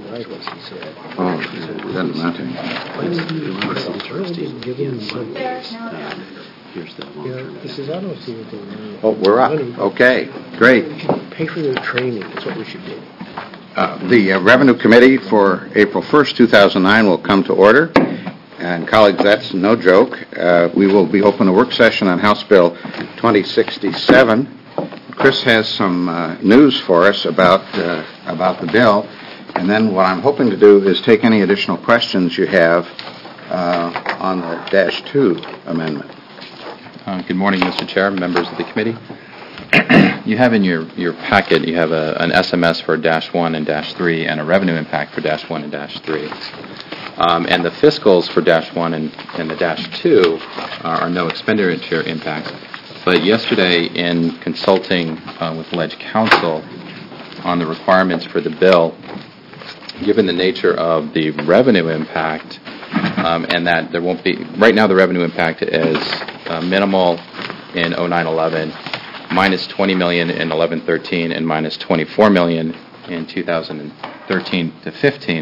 right, what he said. Oh, it doesn't matter. Here's the He says, I don't see anything. Oh, we're up. Okay, great. Pay for their training. That's what we should do. The Revenue Committee for April 1st, 2009 will come to order. And colleagues, that's no joke. We will be open a work session on House Bill 2067. Chris has some news for us about the bill. And then what I'm hoping to do is take any additional questions you have on the -2 amendment. Good morning, Mr. Chair, members of the committee. You have in your packet, you have an SMS for -1 and -3 and a revenue impact for -1 and -3. And the fiscals for -1 and the -2 are no expenditure impacts. But yesterday, in consulting with Ledge Counsel on the requirements for the bill, given the nature of the revenue impact, and that there won't be, right now the revenue impact is minimal in 09-11, minus $20 million in 11-13, and minus $24 million in 2013 to 15.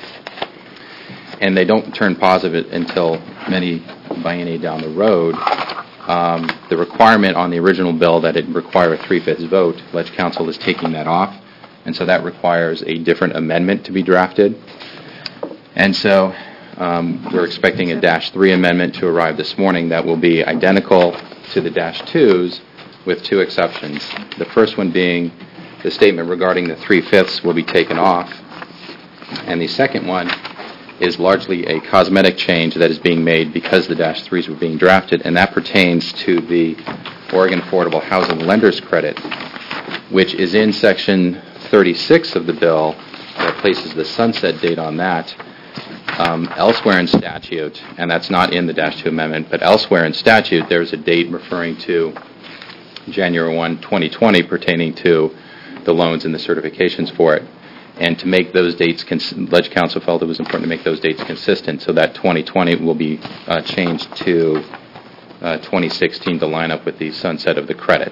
And they don't turn positive until many biennia down the road. The requirement on the original bill that it require a 3/5 vote, Ledge Counsel is taking that off, and so that requires a different amendment to be drafted. And so we're expecting a -3 amendment to arrive this morning that will be identical to the -2s with two exceptions. The first one being the statement regarding the 3/5 will be taken off, and the second one is largely a cosmetic change that is being made because the -3s were being drafted, and that pertains to the Oregon Affordable Housing Lenders Credit, which is in Section 36 of the bill that places the sunset date on that. Elsewhere in statute, and that's not in the -2 amendment, but elsewhere in statute there's a date referring to January 1, 2020 pertaining to the loans and the certifications for it. And to make those dates, Ledge Counsel felt it was important to make those dates consistent, so that 2020 will be changed to 2016 to line up with the sunset of the credit.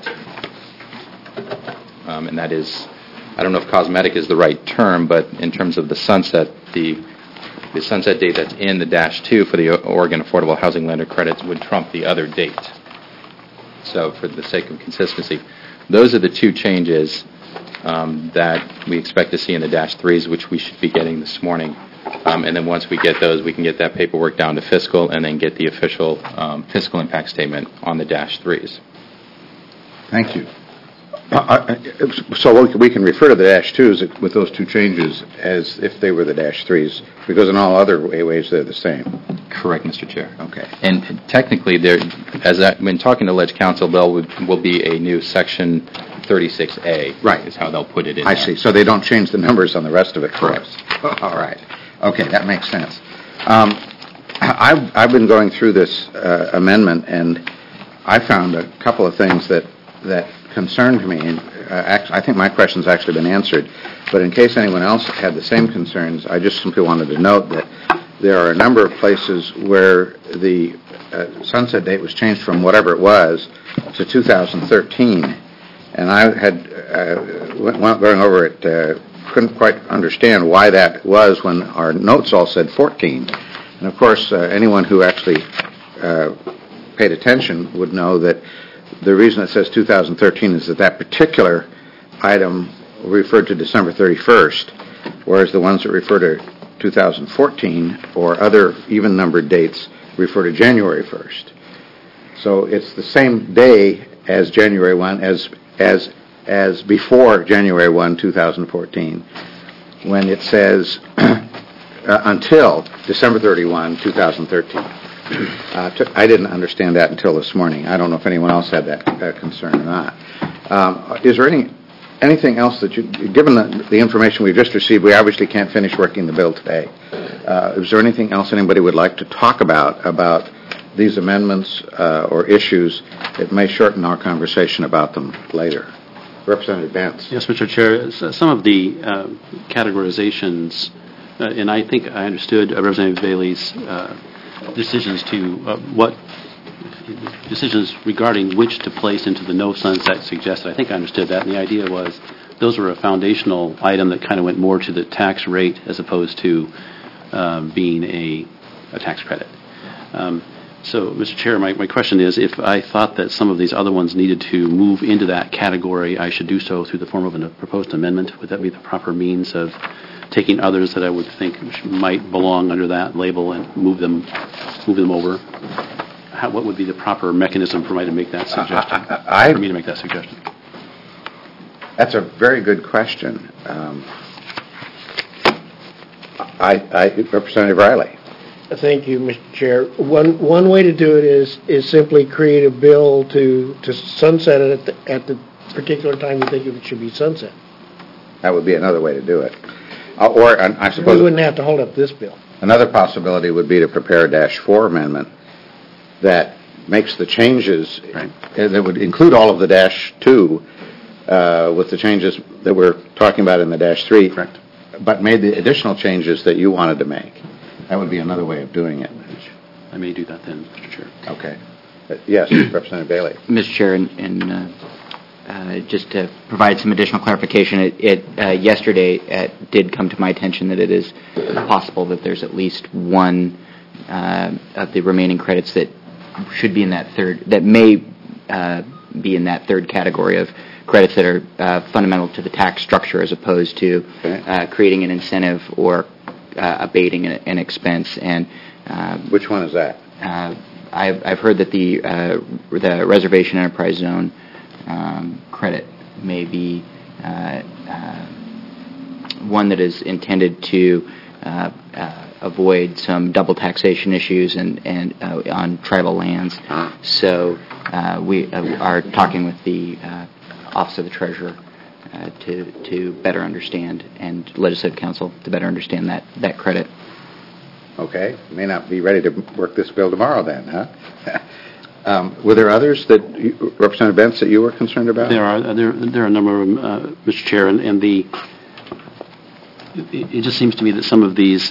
And that is, I don't know if cosmetic is the right term, but in terms of the sunset, the sunset date that's in the -2 for the Oregon Affordable Housing Lender Credits would trump the other date. So for the sake of consistency, those are the two changes that we expect to see in the -3s, which we should be getting this morning. And then once we get those, we can get that paperwork down to fiscal and then get the official fiscal impact statement on the -3s. Thank you. So we can refer to the -2s with those two changes as if they were the -3s, because in all other ways they're the same. Correct, Mr. Chair. Okay. And technically, when talking to Ledge Counsel, there will be a new Section 36A. Right. Is how they'll put it in I there. see. So they don't change the numbers on the rest of it for Correct. us. All right. Okay, that makes sense. I've been going through this amendment, and I found a couple of things that concerned me. And I think my question's actually been answered. But in case anyone else had the same concerns, I just simply wanted to note that there are a number of places where the sunset date was changed from whatever it was to 2013. And I had, going over it, couldn't quite understand why that was when our notes all said 14. And of course, anyone who actually paid attention would know that the reason it says 2013 is that particular item referred to December 31st, whereas the ones that refer to 2014 or other even-numbered dates refer to January 1st. So it's the same day as January 1, as before January 1, 2014, when it says until December 31, 2013. I didn't understand that until this morning. I don't know if anyone else had that concern or not. Is there anything else that given the information we've just received, we obviously can't finish working the bill today. Is there anything else anybody would like to talk about these amendments or issues that may shorten our conversation about them later? Representative Bentz. Yes, Mr. Chair. Some of the categorizations, and I think I understood Representative Bailey's decisions regarding which to place into the no sunset suggested. I think I understood that, and the idea was those were a foundational item that kind of went more to the tax rate as opposed to being a tax credit. So, Mr. Chair, my question is, if I thought that some of these other ones needed to move into that category, I should do so through the form of a proposed amendment. Would that be the proper means of taking others that I would think might belong under that label and move them over? What would be the proper mechanism for me to make that suggestion? For me to make that suggestion. That's a very good question. Representative Riley. Thank you, Mr. Chair. One way to do it is simply create a bill to sunset it at the particular time you think it should be sunset. That would be another way to do it. Or, I suppose... We wouldn't have to hold up this bill. Another possibility would be to prepare a -4 amendment that makes the changes, that would include all of the -2 with the changes that we're talking about in the -3. Correct. But made the additional changes that you wanted to make. That would be another way of doing it. I may do that then, Mr. Chair. Okay. Yes, Representative Bailey. Mr. Chair, and just to provide some additional clarification, yesterday it did come to my attention that it is possible that there's at least one of the remaining credits that should be in that may be in that third category of credits that are fundamental to the tax structure as opposed to creating an incentive or abating an expense. And which one is that? I've heard that the reservation enterprise zone credit may be one that is intended to avoid some double taxation issues and on tribal lands. So we are talking with the Office of the Treasurer to better understand, and Legislative Council to better understand that credit. Okay. May not be ready to work this bill tomorrow then, huh? Were there others that, Representative Bentz, that you were concerned about? There are a number of them, Mr. Chair, and it just seems to me that some of these,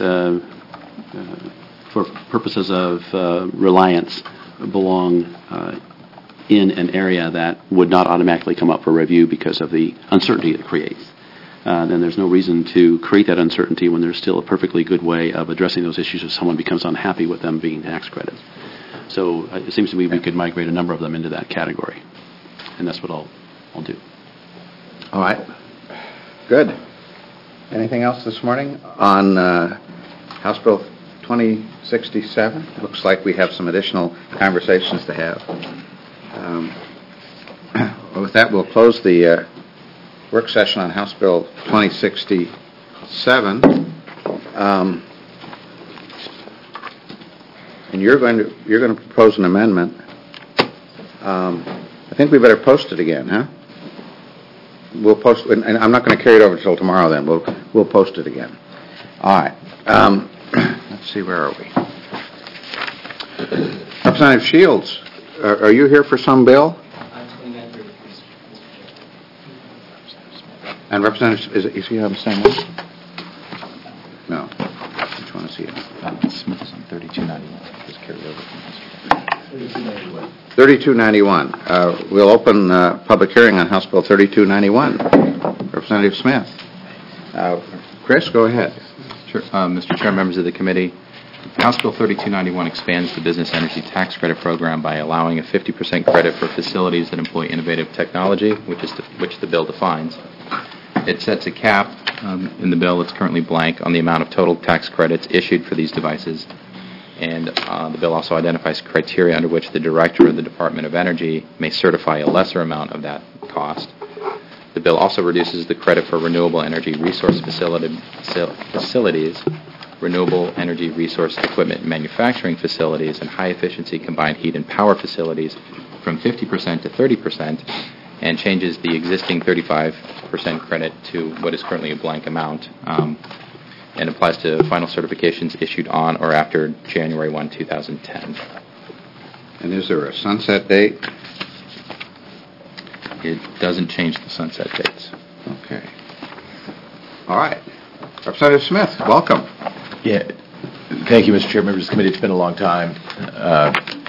for purposes of reliance, belong in an area that would not automatically come up for review because of the uncertainty it creates. Then there's no reason to create that uncertainty when there's still a perfectly good way of addressing those issues if someone becomes unhappy with them being tax credits. So it seems to me we could migrate a number of them into that category, and that's what I'll do. All right. Good. Anything else this morning on House Bill 2067? Looks like we have some additional conversations to have. With that, we'll close the work session on House Bill 2067. And you're going to propose an amendment. I think we better post it again, huh? We'll post, and I'm not going to carry it over until tomorrow. Then we'll post it again. All right. Let's see, where are we? Representative Shields, are you here for some bill? And Representative, is he on the same one? No. Which one is he on? Smith is on 3291. Just carry over from yesterday. 3291. We'll open public hearing on House Bill 3291. Representative Smith. Chris, go ahead. Sure. Mr. Chair, members of the committee, House Bill 3291 expands the Business Energy Tax Credit Program by allowing a 50% credit for facilities that employ innovative technology, which the bill defines. It sets a cap in the bill that's currently blank on the amount of total tax credits issued for these devices. And the bill also identifies criteria under which the director of the Department of Energy may certify a lesser amount of that cost. The bill also reduces the credit for renewable energy resource facilities, renewable energy resource equipment manufacturing facilities, and high-efficiency combined heat and power facilities from 50% to 30%, and changes the existing 35% credit to what is currently a blank amount, and applies to final certifications issued on or after January 1, 2010. And is there a sunset date? It doesn't change the sunset dates. Okay. All right. Representative Smith, welcome. Yeah. Thank you, Mr. Chair. Members of the committee, it's been a long time.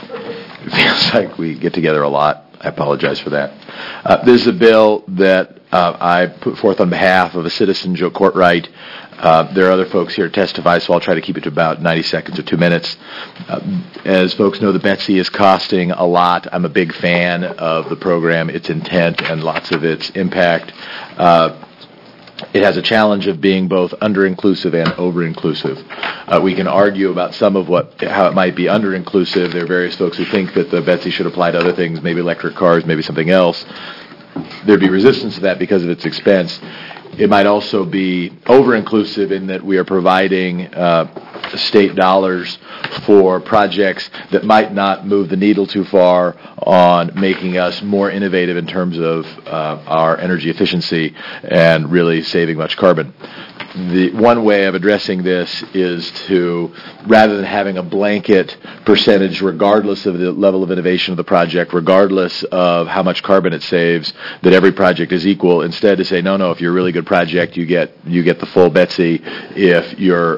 It feels like we get together a lot. I apologize for that. This is a bill that I put forth on behalf of a citizen, Joe Courtwright. There are other folks here to testify, so I'll try to keep it to about 90 seconds or 2 minutes. As folks know, the Betsy is costing a lot. I'm a big fan of the program, its intent, and lots of its impact. It has a challenge of being both under-inclusive and over-inclusive. We can argue about some of how it might be under-inclusive. There are various folks who think that the Betsy should apply to other things, maybe electric cars, maybe something else. There'd be resistance to that because of its expense. It might also be over-inclusive in that we are providing state dollars for projects that might not move the needle too far on making us more innovative in terms of our energy efficiency and really saving much carbon. The one way of addressing this is to, rather than having a blanket percentage regardless of the level of innovation of the project, regardless of how much carbon it saves, that every project is equal, instead to say, no, if you're a really good project, you get the full Betsy. If you're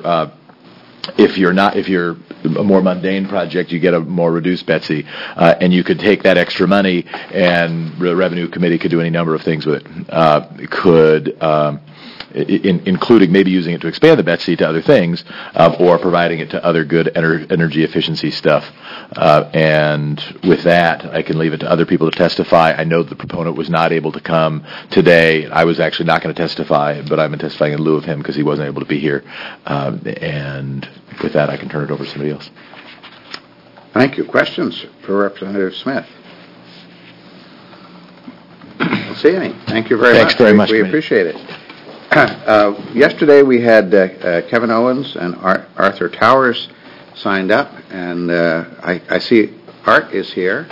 a more mundane project, you get a more reduced Betsy. And you could take that extra money, and the Revenue Committee could do any number of things with it. Including maybe using it to expand the Betsy to other things, or providing it to other good energy efficiency stuff. And with that, I can leave it to other people to testify. I know the proponent was not able to come today. I was actually not going to testify, but I've been testifying in lieu of him because he wasn't able to be here. And with that, I can turn it over to somebody else. Thank you. Questions for Representative Smith? Don't see any. Thank you very much. Thanks very much. We appreciate it. Yesterday we had Kevin Owens and Arthur Towers signed up, and I see Art is here.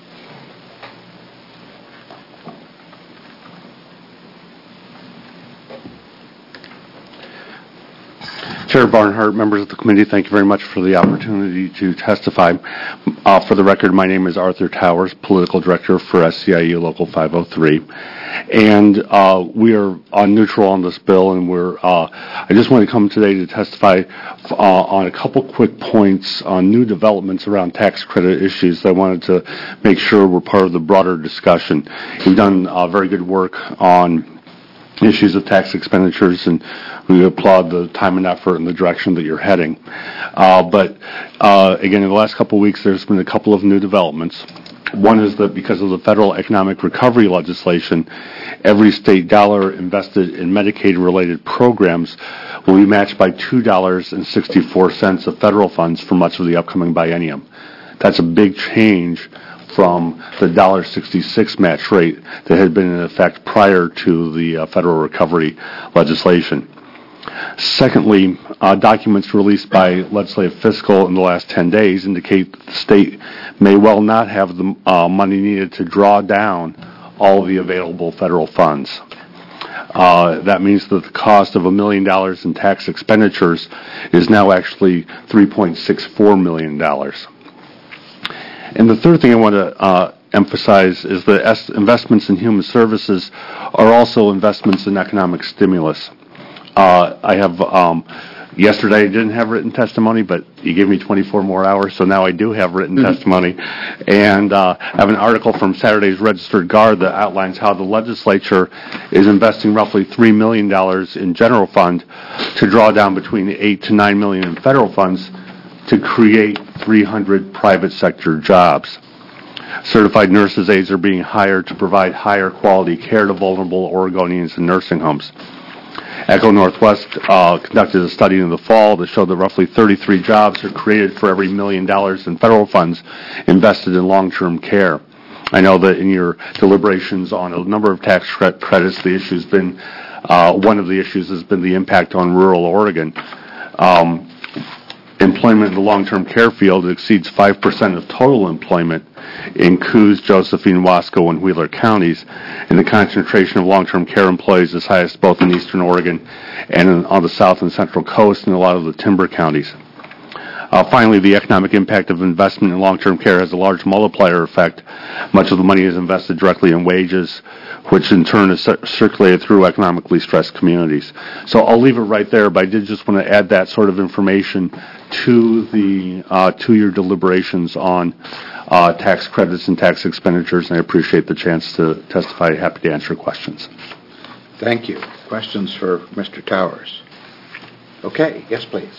Chair Barnhart, members of the committee, thank you very much for the opportunity to testify. For the record, my name is Arthur Towers, Political Director for SCIU Local 503. And we are neutral on this bill, and I just want to come today to testify on a couple quick points on new developments around tax credit issues that I wanted to make sure were part of the broader discussion. You've done very good work on issues of tax expenditures, and we applaud the time and effort and the direction that you're heading. But again, in the last couple of weeks, there's been a couple of new developments. One is that because of the federal economic recovery legislation, every state dollar invested in Medicaid-related programs will be matched by $2.64 of federal funds for much of the upcoming biennium. That's a big change from the $1.66 match rate that had been in effect prior to the federal recovery legislation. Secondly, documents released by Legislative Fiscal in the last 10 days indicate that the state may well not have the money needed to draw down all of the available federal funds. That means that the cost of $1 million in tax expenditures is now actually $3.64 million. And the third thing I want to emphasize is that investments in human services are also investments in economic stimulus. Yesterday I didn't have written testimony, but you gave me 24 more hours, so now I do have written testimony. And I have an article from Saturday's Registered Guard that outlines how the legislature is investing roughly $3 million in general fund to draw down between $8 to $9 million in federal funds to create 300 private sector jobs. Certified nurses' aides are being hired to provide higher quality care to vulnerable Oregonians in nursing homes. Echo Northwest conducted a study in the fall that showed that roughly 33 jobs are created for every $1 million in federal funds invested in long-term care. I know that in your deliberations on a number of tax credits, the issue's been one of the issues has been the impact on rural Oregon. Employment in the long-term care field exceeds 5% of total employment in Coos, Josephine, Wasco, and Wheeler counties, and the concentration of long-term care employees is highest both in eastern Oregon and on the south and central coast and a lot of the timber counties. Finally, the economic impact of investment in long-term care has a large multiplier effect. Much of the money is invested directly in wages, which in turn is circulated through economically stressed communities. So I'll leave it right there, but I did just want to add that sort of information to your deliberations on tax credits and tax expenditures, and I appreciate the chance to testify. Happy to answer questions. Thank you. Questions for Mr. Towers? Okay, yes, please.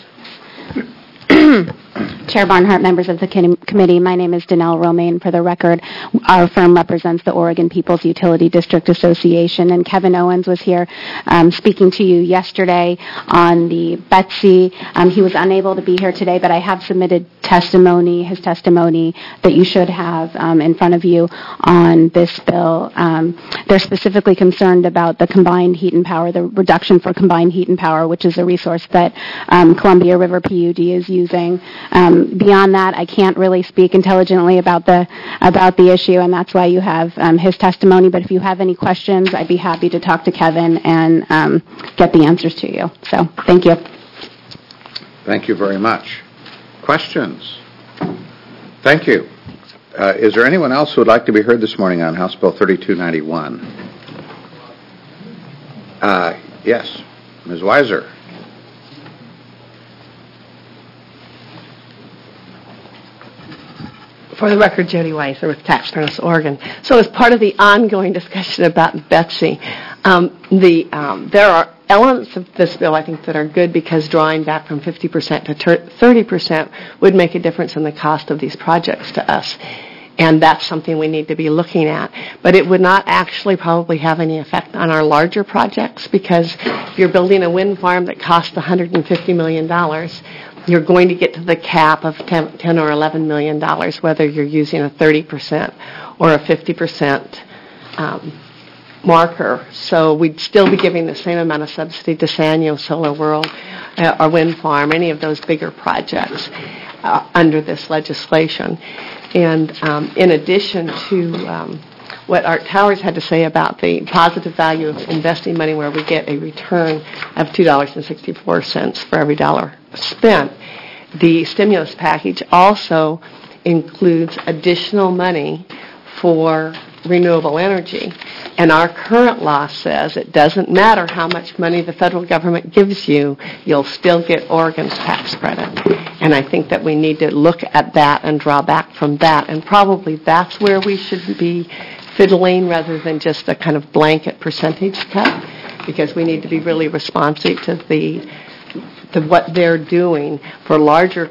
Chair Barnhart, members of the committee, my name is Danelle Romaine. For the record, our firm represents the Oregon People's Utility District Association, and Kevin Owens was here speaking to you yesterday on the Betsy. He was unable to be here today, but I have submitted his testimony that you should have in front of you on this bill. They're specifically concerned about the combined heat and power, the reduction for combined heat and power, which is a resource that Columbia River PUD is using. Beyond that, I can't really speak intelligently about the issue, and that's why you have his testimony. But if you have any questions, I'd be happy to talk to Kevin and get the answers to you. So, thank you. Thank you very much. Questions? Thank you. Is there anyone else who would like to be heard this morning on House Bill 3291? Yes, Ms. Weiser. For the record, Jody Weiser with Tax Fairness Oregon. So as part of the ongoing discussion about Betsy, there are elements of this bill, I think, that are good because drawing back from 50% to 30% would make a difference in the cost of these projects to us. And that's something we need to be looking at. But it would not actually probably have any effect on our larger projects because if you're building a wind farm that costs $150 million, you're going to get to the cap of $10 or $11 million, whether you're using a 30% or a 50% marker. So we'd still be giving the same amount of subsidy to Sanyo, Solar World, or wind farm, any of those bigger projects under this legislation. And in addition to what Art Towers had to say about the positive value of investing money where we get a return of $2.64 for every dollar spent, the stimulus package also includes additional money for renewable energy. And our current law says it doesn't matter how much money the federal government gives you, you'll still get Oregon's tax credit. And I think that we need to look at that and draw back from that. And probably that's where we should be fiddling rather than just a kind of blanket percentage cut, because we need to be really responsive to what they're doing for larger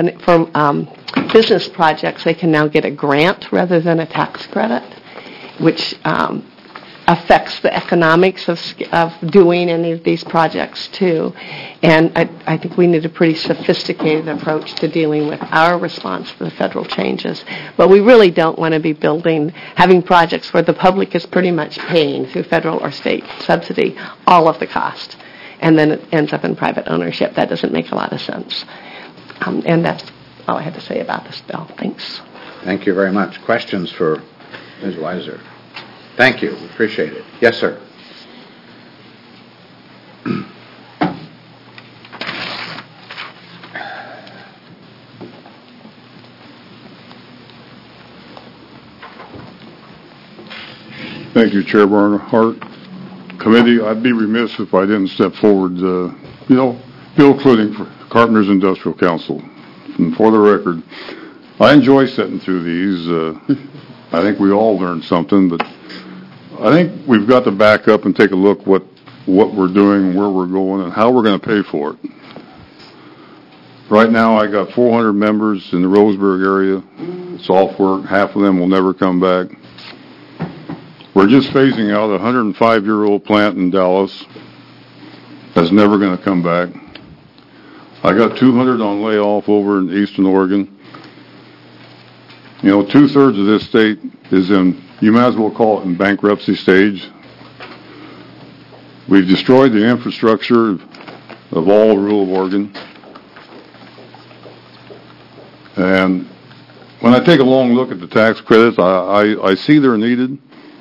business projects. They can now get a grant rather than a tax credit, which affects the economics of doing any of these projects too. And I think we need a pretty sophisticated approach to dealing with our response to the federal changes. But we really don't want to be having projects where the public is pretty much paying through federal or state subsidy all of the cost. And then it ends up in private ownership. That doesn't make a lot of sense. And that's all I had to say about this bill. Thanks. Thank you very much. Questions for Ms. Weiser? Thank you. Appreciate it. Yes, sir. Thank you, Chair Barnhart. Committee, I'd be remiss if I didn't step forward. Bill Kluting for Carpenters Industrial Council. And for the record, I enjoy sitting through these. I think we all learned something, but I think we've got to back up and take a look what we're doing, where we're going, and how we're going to pay for it. Right now, I got 400 members in the Roseburg area. It's off work. Half of them will never come back. We're just phasing out a 105-year-old plant in Dallas that's never going to come back. I got 200 on layoff over in Eastern Oregon. You know, 2/3 of this state is you might as well call it in bankruptcy stage. We've destroyed the infrastructure of all rural Oregon. And when I take a long look at the tax credits, I see they're needed.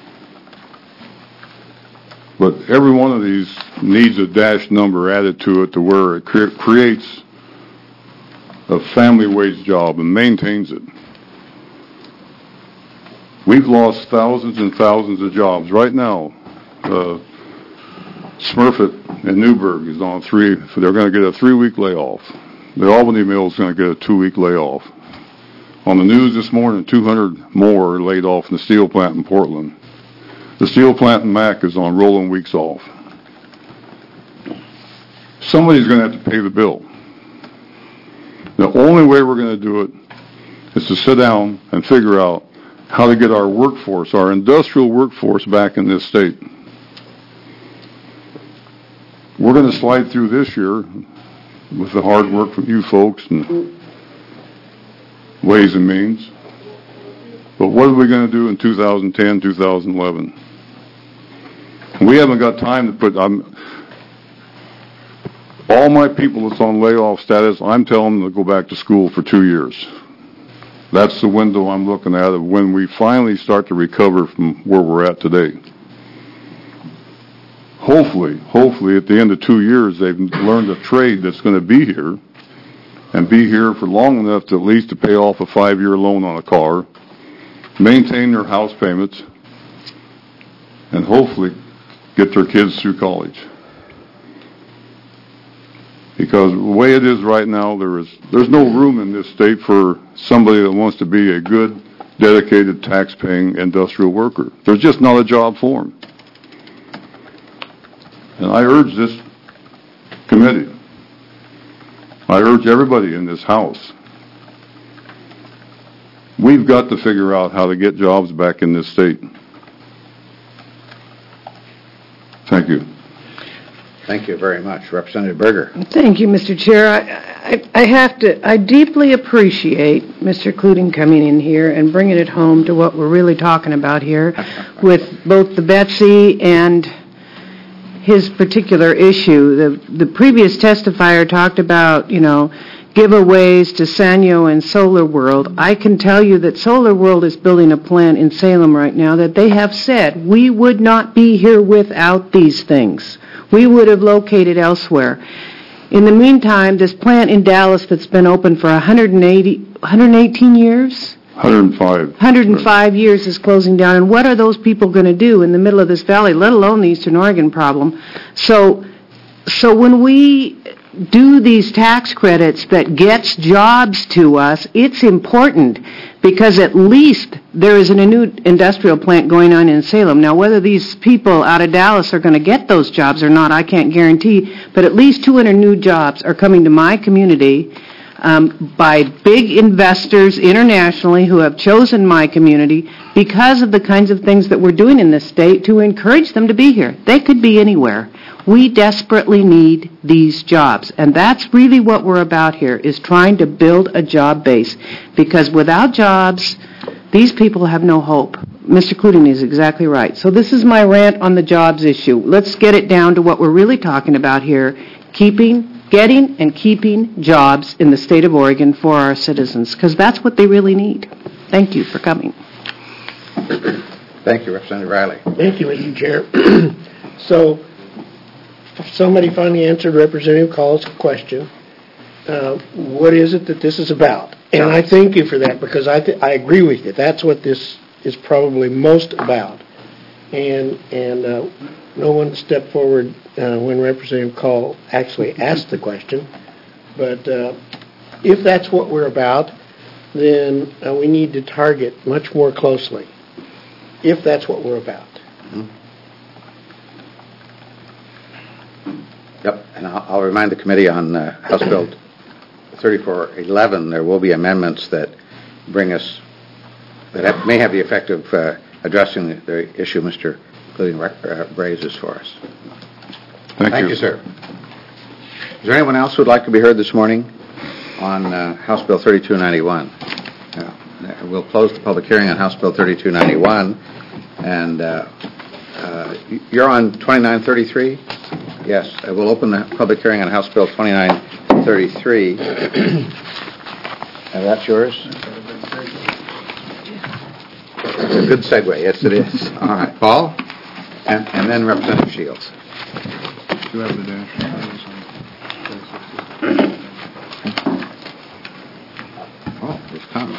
But every one of these needs a dash number added to it to where it creates a family wage job and maintains it. We've lost thousands and thousands of jobs. Right now, Smurfit and Newburgh is on they're going to get a 3-week layoff. The Albany Mill is going to get a 2-week layoff. On the news this morning, 200 more are laid off in the steel plant in Portland. The steel plant in Mac is on rolling weeks off. somebody's going to have to pay the bill. The only way we're going to do it is to sit down and figure out how to get our workforce, our industrial workforce, back in this state. We're going to slide through this year with the hard work from you folks and Ways and Means. But what are we going to do in 2010, 2011? We haven't got time to put... all my people that's on layoff status, I'm telling them to go back to school for 2 years. That's the window I'm looking at of when we finally start to recover from where we're at today. Hopefully at the end of 2 years, they've learned a trade that's going to be here and be here for long enough to at least to pay off a 5-year loan on a car, maintain their house payments, and hopefully get their kids through college. Because the way it is right now, there's no room in this state for somebody that wants to be a good, dedicated, tax-paying industrial worker. There's just not a job for them. And I urge this committee, I urge everybody in this House, we've got to figure out how to get jobs back in this state. Thank you. Thank you very much. Representative Berger. Thank you, Mr. Chair. I deeply appreciate Mr. Cluting coming in here and bringing it home to what we're really talking about here with both the Betsy and his particular issue. The previous testifier talked about, giveaways to Sanyo and Solar World. I can tell you that Solar World is building a plant in Salem right now that they have said we would not be here without these things. We would have located elsewhere. In the meantime, this plant in Dallas that's been open for 118 years? 105. 105 years is closing down. And what are those people going to do in the middle of this valley, let alone the Eastern Oregon problem? So when we do these tax credits that gets jobs to us, it's important because at least there is a new industrial plant going on in Salem. Now, whether these people out of Dallas are going to get those jobs or not, I can't guarantee, but at least 200 new jobs are coming to my community by big investors internationally who have chosen my community because of the kinds of things that we're doing in this state to encourage them to be here. They could be anywhere. We desperately need these jobs, and that's really what we're about here, is trying to build a job base, because without jobs, these people have no hope. Mr. Cluting is exactly right. So this is my rant on the jobs issue. Let's get it down to what we're really talking about here, getting and keeping jobs in the state of Oregon for our citizens, because that's what they really need. Thank you for coming. Thank you, Representative Riley. Thank you, Mr. Chair. So, somebody finally answered Representative Call's question. What is it that this is about? And I thank you for that, because I agree with you. That's what this is probably most about. And no one stepped forward when Representative Call actually asked the question. But if that's what we're about, then we need to target much more closely, if that's what we're about. Mm-hmm. Yep, and I'll remind the committee on House Bill 3411, there will be amendments that bring us, that may have the effect of addressing the issue Mr. Cluting raises for us. Thank you, sir. Is there anyone else who would like to be heard this morning on House Bill 3291? We'll close the public hearing on House Bill 3291, and you're on 2933? Yes, I will open the public hearing on House Bill 2933. And that's yours? A good segue, yes it is. All right, Paul, and then Representative Shields. Do you have the dash? Oh, it's coming.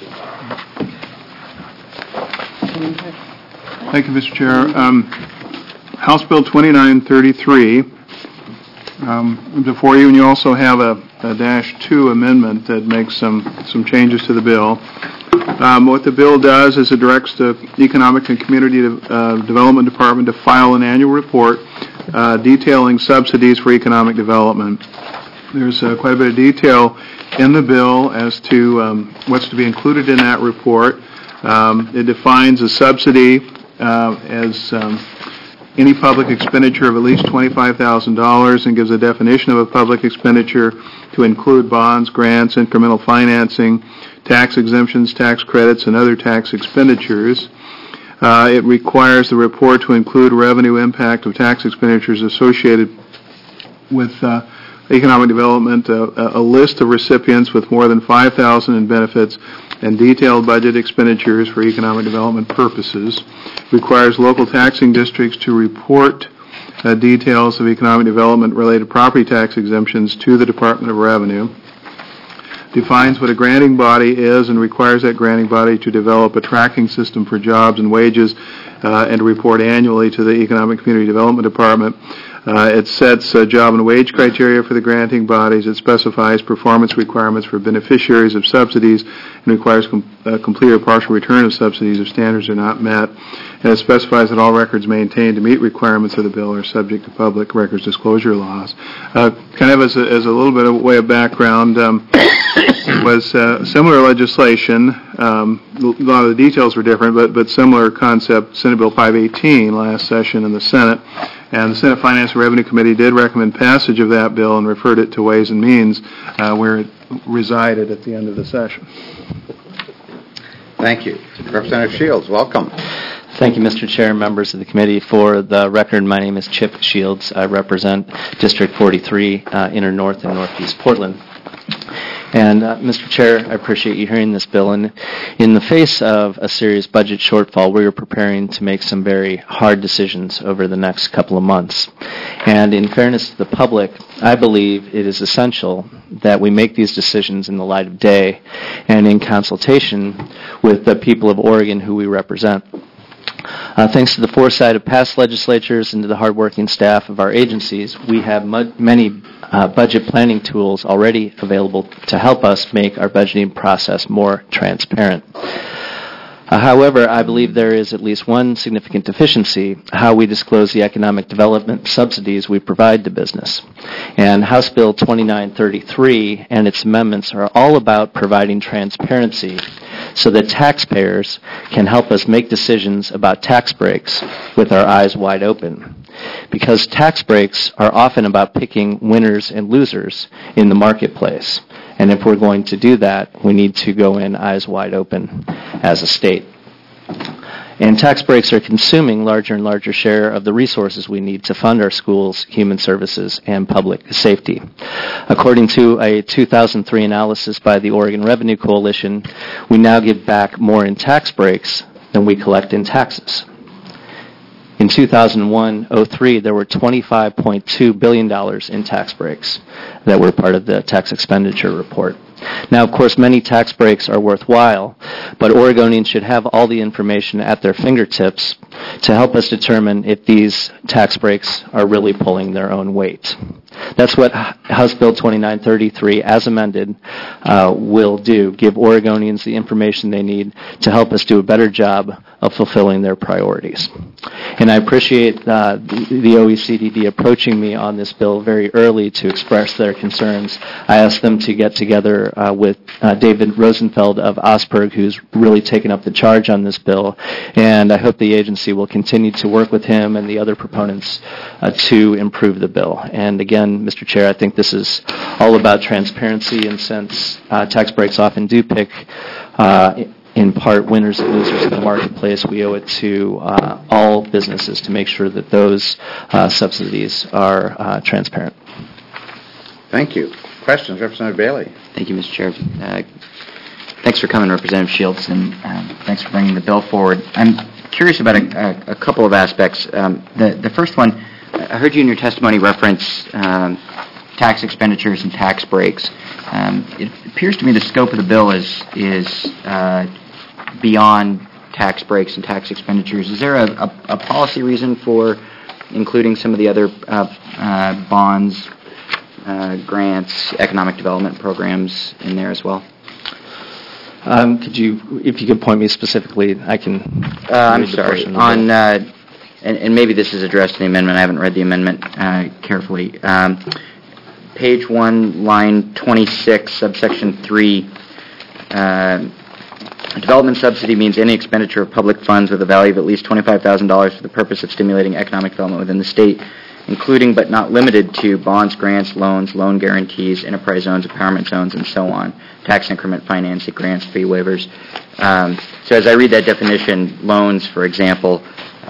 Thank you, Mr. Chair. House Bill 2933 before you, and you also have a -2 amendment that makes some changes to the bill. What the bill does is it directs the Economic and Community Development Department to file an annual report detailing subsidies for economic development. There's quite a bit of detail in the bill as to what's to be included in that report. It defines a subsidy as any public expenditure of at least $25,000 and gives a definition of a public expenditure to include bonds, grants, incremental financing, tax exemptions, tax credits, and other tax expenditures. It requires the report to include revenue impact of tax expenditures associated with economic development, a list of recipients with more than $5,000 in benefits, and detailed budget expenditures for economic development purposes. Requires local taxing districts to report details of economic development-related property tax exemptions to the Department of Revenue. Defines what a granting body is and requires that granting body to develop a tracking system for jobs and wages and to report annually to the Economic Community Development Department. It sets job and wage criteria for the granting bodies. It specifies performance requirements for beneficiaries of subsidies and requires complete or partial return of subsidies if standards are not met. And it specifies that all records maintained to meet requirements of the bill are subject to public records disclosure laws. Kind of as a little bit of way of background, was similar legislation. A lot of the details were different, but similar concept, Senate Bill 518 last session in the Senate. And the Senate Finance and Revenue Committee did recommend passage of that bill and referred it to Ways and Means, where it resided at the end of the session. Thank you. Representative Shields, welcome. Thank you, Mr. Chair and members of the committee. For the record, my name is Chip Shields. I represent District 43, Inner North and Northeast Portland. And, Mr. Chair, I appreciate you hearing this bill. And in the face of a serious budget shortfall, we are preparing to make some very hard decisions over the next couple of months. And in fairness to the public, I believe it is essential that we make these decisions in the light of day and in consultation with the people of Oregon who we represent. Thanks to the foresight of past legislatures and to the hardworking staff of our agencies, we have many budget planning tools already available to help us make our budgeting process more transparent. However, I believe there is at least one significant deficiency: how we disclose the economic development subsidies we provide to business. And House Bill 2933 and its amendments are all about providing transparency so that taxpayers can help us make decisions about tax breaks with our eyes wide open. Because tax breaks are often about picking winners and losers in the marketplace. And if we're going to do that, we need to go in eyes wide open as a state. And tax breaks are consuming larger and larger share of the resources we need to fund our schools, human services, and public safety. According to a 2003 analysis by the Oregon Revenue Coalition, we now give back more in tax breaks than we collect in taxes. In 2001-03, there were $25.2 billion in tax breaks that were part of the tax expenditure report. Now, of course, many tax breaks are worthwhile, but Oregonians should have all the information at their fingertips to help us determine if these tax breaks are really pulling their own weight. That's what House Bill 2933, as amended, will do: give Oregonians the information they need to help us do a better job of fulfilling their priorities. And I appreciate the OECD approaching me on this bill very early to express their concerns. I asked them to get together with David Rosenfeld of Osberg, who's really taken up the charge on this bill, and I hope the agency will continue to work with him and the other proponents to improve the bill. And again, Mr. Chair, I think this is all about transparency, and since tax breaks often do pick in part winners and losers in the marketplace, we owe it to all businesses to make sure that those subsidies are transparent. Thank you. Questions? Representative Bailey. Thank you, Mr. Chair. Thanks for coming, Representative Shields, and thanks for bringing the bill forward. I'm curious about a couple of aspects. The first one, I heard you in your testimony reference tax expenditures and tax breaks. It appears to me the scope of the bill is beyond tax breaks and tax expenditures. Is there a policy reason for including some of the other bonds, grants, economic development programs in there as well? If you could point me specifically, I can. I'm sorry. On and maybe this is addressed in the amendment. I haven't read the amendment carefully. Page 1, line 26, subsection 3. A development subsidy means any expenditure of public funds with a value of at least $25,000 for the purpose of stimulating economic development within the state, including but not limited to bonds, grants, loans, loan guarantees, enterprise zones, empowerment zones, and so on, tax increment financing, grants, fee waivers. So as I read that definition, loans, for example,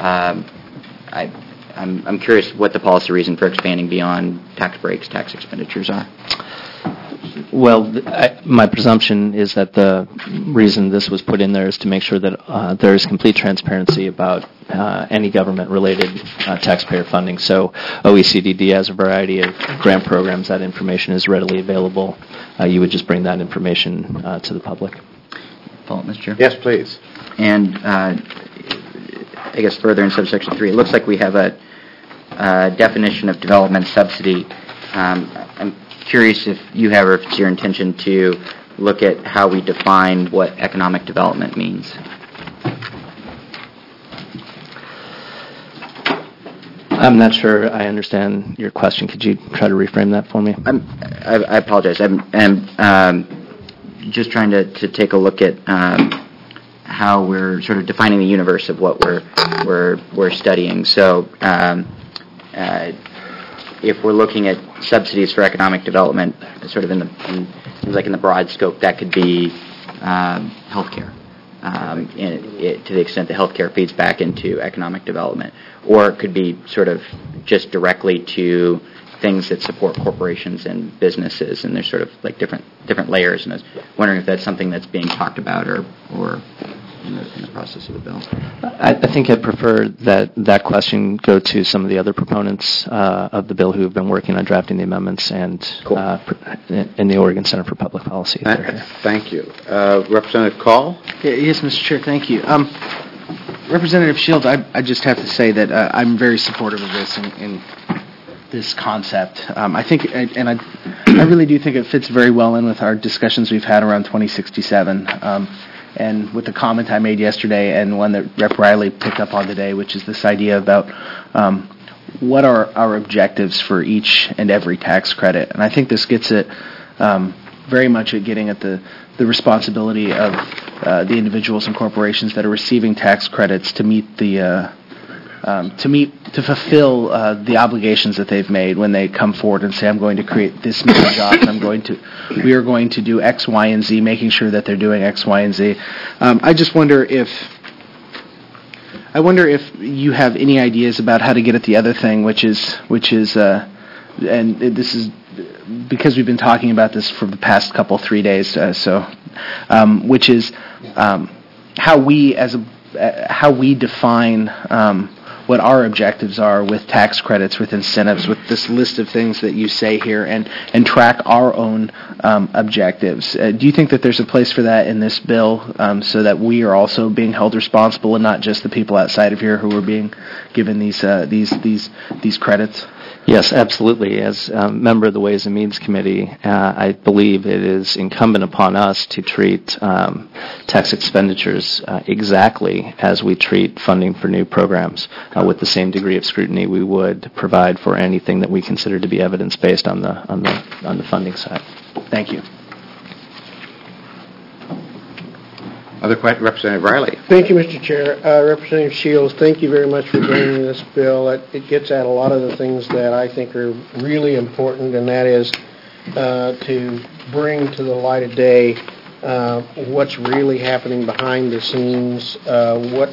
I'm curious what the policy reason for expanding beyond tax breaks, tax expenditures are. Well, my presumption is that the reason this was put in there is to make sure that there is complete transparency about any government-related taxpayer funding. So OECD has a variety of grant programs. That information is readily available. You would just bring that information to the public. Follow up, Mr. Chair? Yes, please. And I guess further in subsection 3, it looks like we have a definition of development subsidy. I'm curious if you have or if it's your intention to look at how we define what economic development means. I'm not sure I understand your question. Could you try to reframe that for me? I apologize. I'm just trying to take a look at how we're sort of defining the universe of what we're studying. So if we're looking at subsidies for economic development, sort of in the broad scope, that could be healthcare, to the extent that healthcare feeds back into economic development, or it could be sort of just directly to things that support corporations and businesses, and there's sort of like different layers. And I was wondering if that's something that's being talked about or in the process of the bill. I think I'd prefer that question go to some of the other proponents of the bill who have been working on drafting the amendments and in the Oregon Center for Public Policy. Thank you. Representative Call? Yes, Mr. Chair, thank you. Representative Shields, I just have to say that I'm very supportive of this in this concept. I think, and I really do think it fits very well in with our discussions we've had around 2067. And with the comment I made yesterday and one that Rep. Riley picked up on today, which is this idea about what are our objectives for each and every tax credit. And I think this gets it very much at getting at the responsibility of the individuals and corporations that are receiving tax credits to meet to fulfill the obligations that they've made when they come forward and say, I'm going to create this many jobs, we are going to do X, Y, and Z, making sure that they're doing X, Y, and Z. I just wonder if you have any ideas about how to get at the other thing, which is, and this is because we've been talking about this for the past 3 days, which is how we define what our objectives are with tax credits, with incentives, with this list of things that you say here, and track our own objectives. Do you think that there's a place for that in this bill so that we are also being held responsible and not just the people outside of here who are being given these credits? Yes, absolutely. As a member of the Ways and Means Committee, I believe it is incumbent upon us to treat tax expenditures exactly as we treat funding for new programs, with the same degree of scrutiny we would provide for anything that we consider to be evidence-based on the funding side. Thank you. Other questions? Representative Riley. Thank you, Mr. Chair. Representative Shields, thank you very much for bringing this bill. It gets at a lot of the things that I think are really important, and that is to bring to the light of day what's really happening behind the scenes, what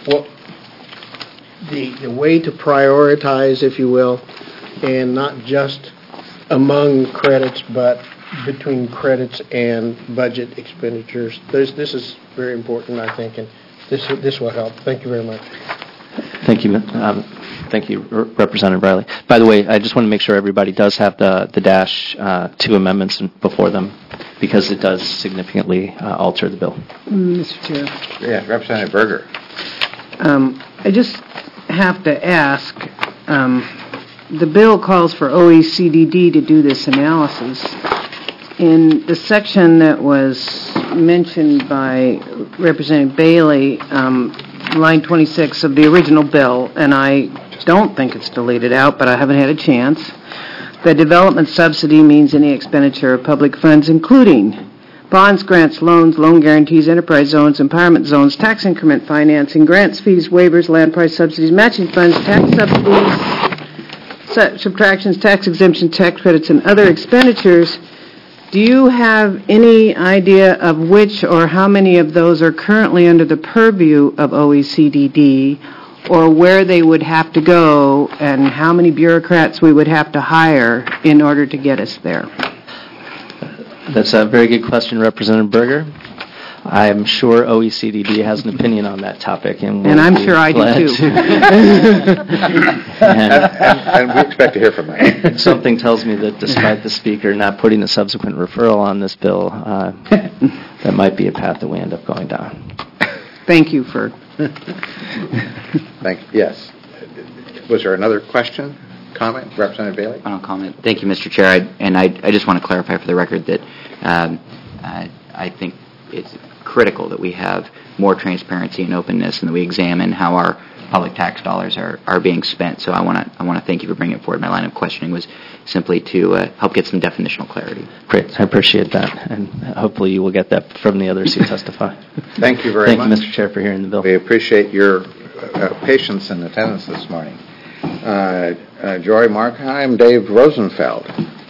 the way to prioritize, if you will, and not just among credits, but between credits and budget expenditures. This is very important, I think, and this will help. Thank you very much. Thank you. Thank you, Representative Riley. By the way, I just want to make sure everybody does have the Dash 2 amendments before them, because it does significantly alter the bill. Mr. Chair. Yeah, Representative Berger. I just have to ask, the bill calls for OECD to do this analysis. In the section that was mentioned by Representative Bailey, line 26 of the original bill, and I don't think it's deleted out, but I haven't had a chance. The development subsidy means any expenditure of public funds, including bonds, grants, loans, loan guarantees, enterprise zones, empowerment zones, tax increment financing, grants, fees, waivers, land price subsidies, matching funds, tax subsidies, subtractions, tax exemptions, tax credits, and other expenditures. Do you have any idea of which or how many of those are currently under the purview of OECDD, or where they would have to go, and how many bureaucrats we would have to hire in order to get us there? That's a very good question, Representative Berger. I'm sure OECDD has an opinion on that topic, and I'm sure I do too. And we expect to hear from them. Something tells me that despite the Speaker not putting a subsequent referral on this bill, that might be a path that we end up going down. Thank you for... Yes. Was there another question? Comment? Representative Bailey? Final comment. Thank you, Mr. Chair. I just want to clarify for the record that I think it's critical that we have more transparency and openness and that we examine how our public tax dollars are being spent. So I want to thank you for bringing it forward. My line of questioning was simply to help get some definitional clarity. Great. I appreciate that. And hopefully you will get that from the others who testify. Thank you very much. Thank you, Mr. Chair, for hearing the bill. We appreciate your patience and attendance this morning. Joy Markheim, Dave Rosenfeld.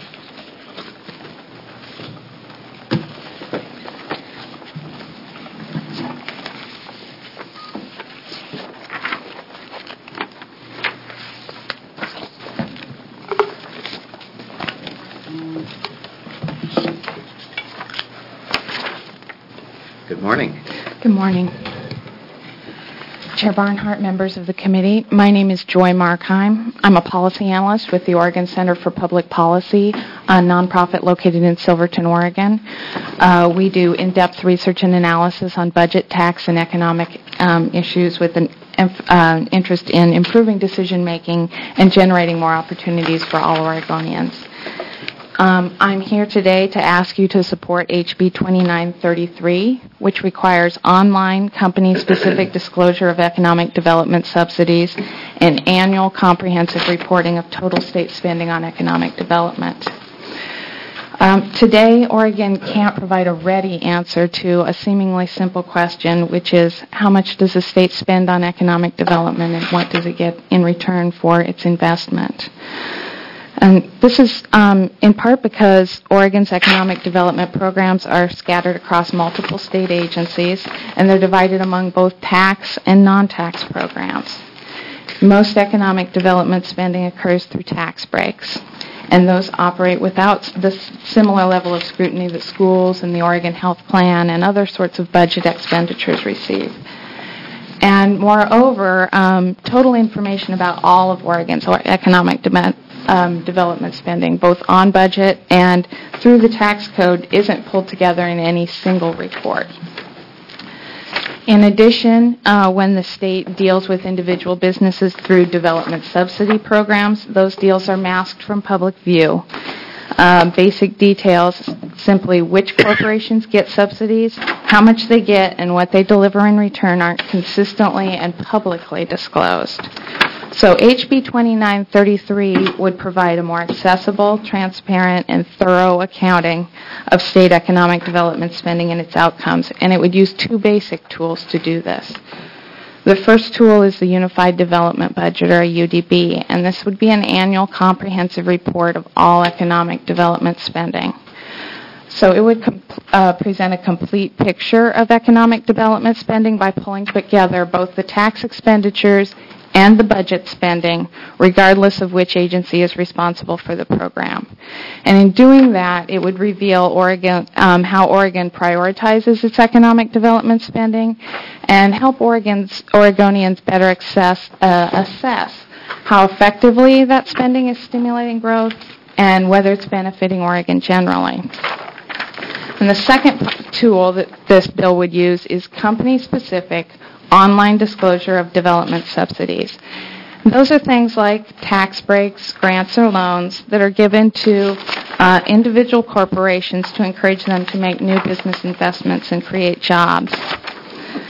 Good morning. Good morning. Chair Barnhart, members of the committee, my name is Joy Markheim. I'm a policy analyst with the Oregon Center for Public Policy, a nonprofit located in Silverton, Oregon. We do in-depth research and analysis on budget, tax, and economic issues with an interest in improving decision-making and generating more opportunities for all Oregonians. I'm here today to ask you to support HB 2933, which requires online company-specific disclosure of economic development subsidies and annual comprehensive reporting of total state spending on economic development. Today, Oregon can't provide a ready answer to a seemingly simple question, which is how much does the state spend on economic development and what does it get in return for its investment? And this is in part because Oregon's economic development programs are scattered across multiple state agencies, and they're divided among both tax and non-tax programs. Most economic development spending occurs through tax breaks, and those operate without the similar level of scrutiny that schools and the Oregon Health Plan and other sorts of budget expenditures receive. And moreover, total information about all of Oregon's economic development spending, both on budget and through the tax code, isn't pulled together in any single report. In addition, when the state deals with individual businesses through development subsidy programs, those deals are masked from public view. Basic details, simply which corporations get subsidies, how much they get, and what they deliver in return aren't consistently and publicly disclosed. So HB 2933 would provide a more accessible, transparent, and thorough accounting of state economic development spending and its outcomes, and it would use two basic tools to do this. The first tool is the Unified Development Budget, or a UDB, and this would be an annual comprehensive report of all economic development spending. So it would present a complete picture of economic development spending by pulling together both the tax expenditures and the budget spending, regardless of which agency is responsible for the program. And in doing that, it would reveal how Oregon prioritizes its economic development spending and help Oregonians better assess how effectively that spending is stimulating growth and whether it's benefiting Oregon generally. And the second tool that this bill would use is company-specific online disclosure of development subsidies. Those are things like tax breaks, grants, or loans that are given to individual corporations to encourage them to make new business investments and create jobs.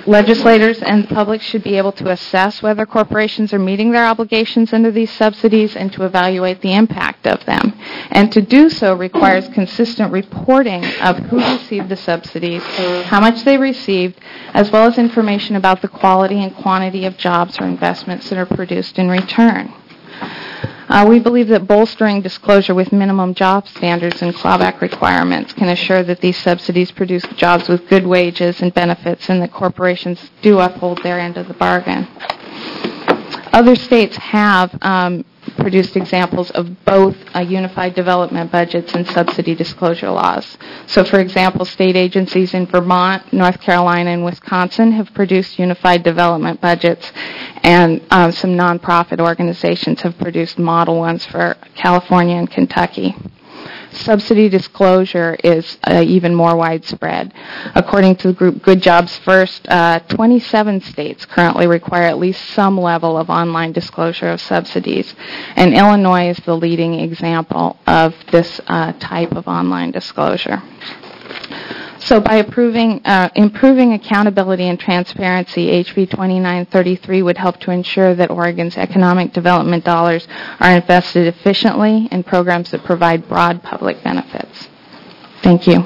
Legislators and the public should be able to assess whether corporations are meeting their obligations under these subsidies and to evaluate the impact of them. And to do so requires consistent reporting of who received the subsidies, how much they received, as well as information about the quality and quantity of jobs or investments that are produced in return. We believe that bolstering disclosure with minimum job standards and clawback requirements can assure that these subsidies produce jobs with good wages and benefits and that corporations do uphold their end of the bargain. Other states have produced examples of both unified development budgets and subsidy disclosure laws. So, for example, state agencies in Vermont, North Carolina, and Wisconsin have produced unified development budgets, and some nonprofit organizations have produced model ones for California and Kentucky. Subsidy disclosure is even more widespread. According to the group Good Jobs First, 27 states currently require at least some level of online disclosure of subsidies, and Illinois is the leading example of this type of online disclosure. So by improving accountability and transparency, HB 2933 would help to ensure that Oregon's economic development dollars are invested efficiently in programs that provide broad public benefits. Thank you.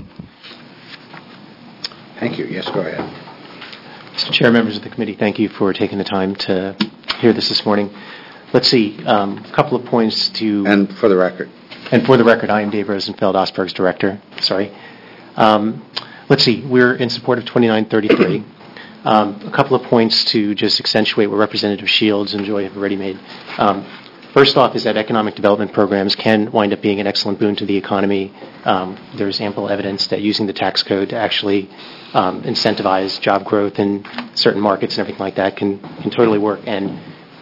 Thank you. Yes, go ahead. Mr. Chair, members of the committee, thank you for taking the time to hear this morning. Let's see, a couple of points to... And for the record. And for the record, I am Dave Rosenfeld, Osberg's director. Sorry. Let's see, we're in support of 2933. A couple of points to just accentuate what Representative Shields and Joy have already made. First off is that economic development programs can wind up being an excellent boon to the economy. There's ample evidence that using the tax code to actually incentivize job growth in certain markets and everything like that can totally work, and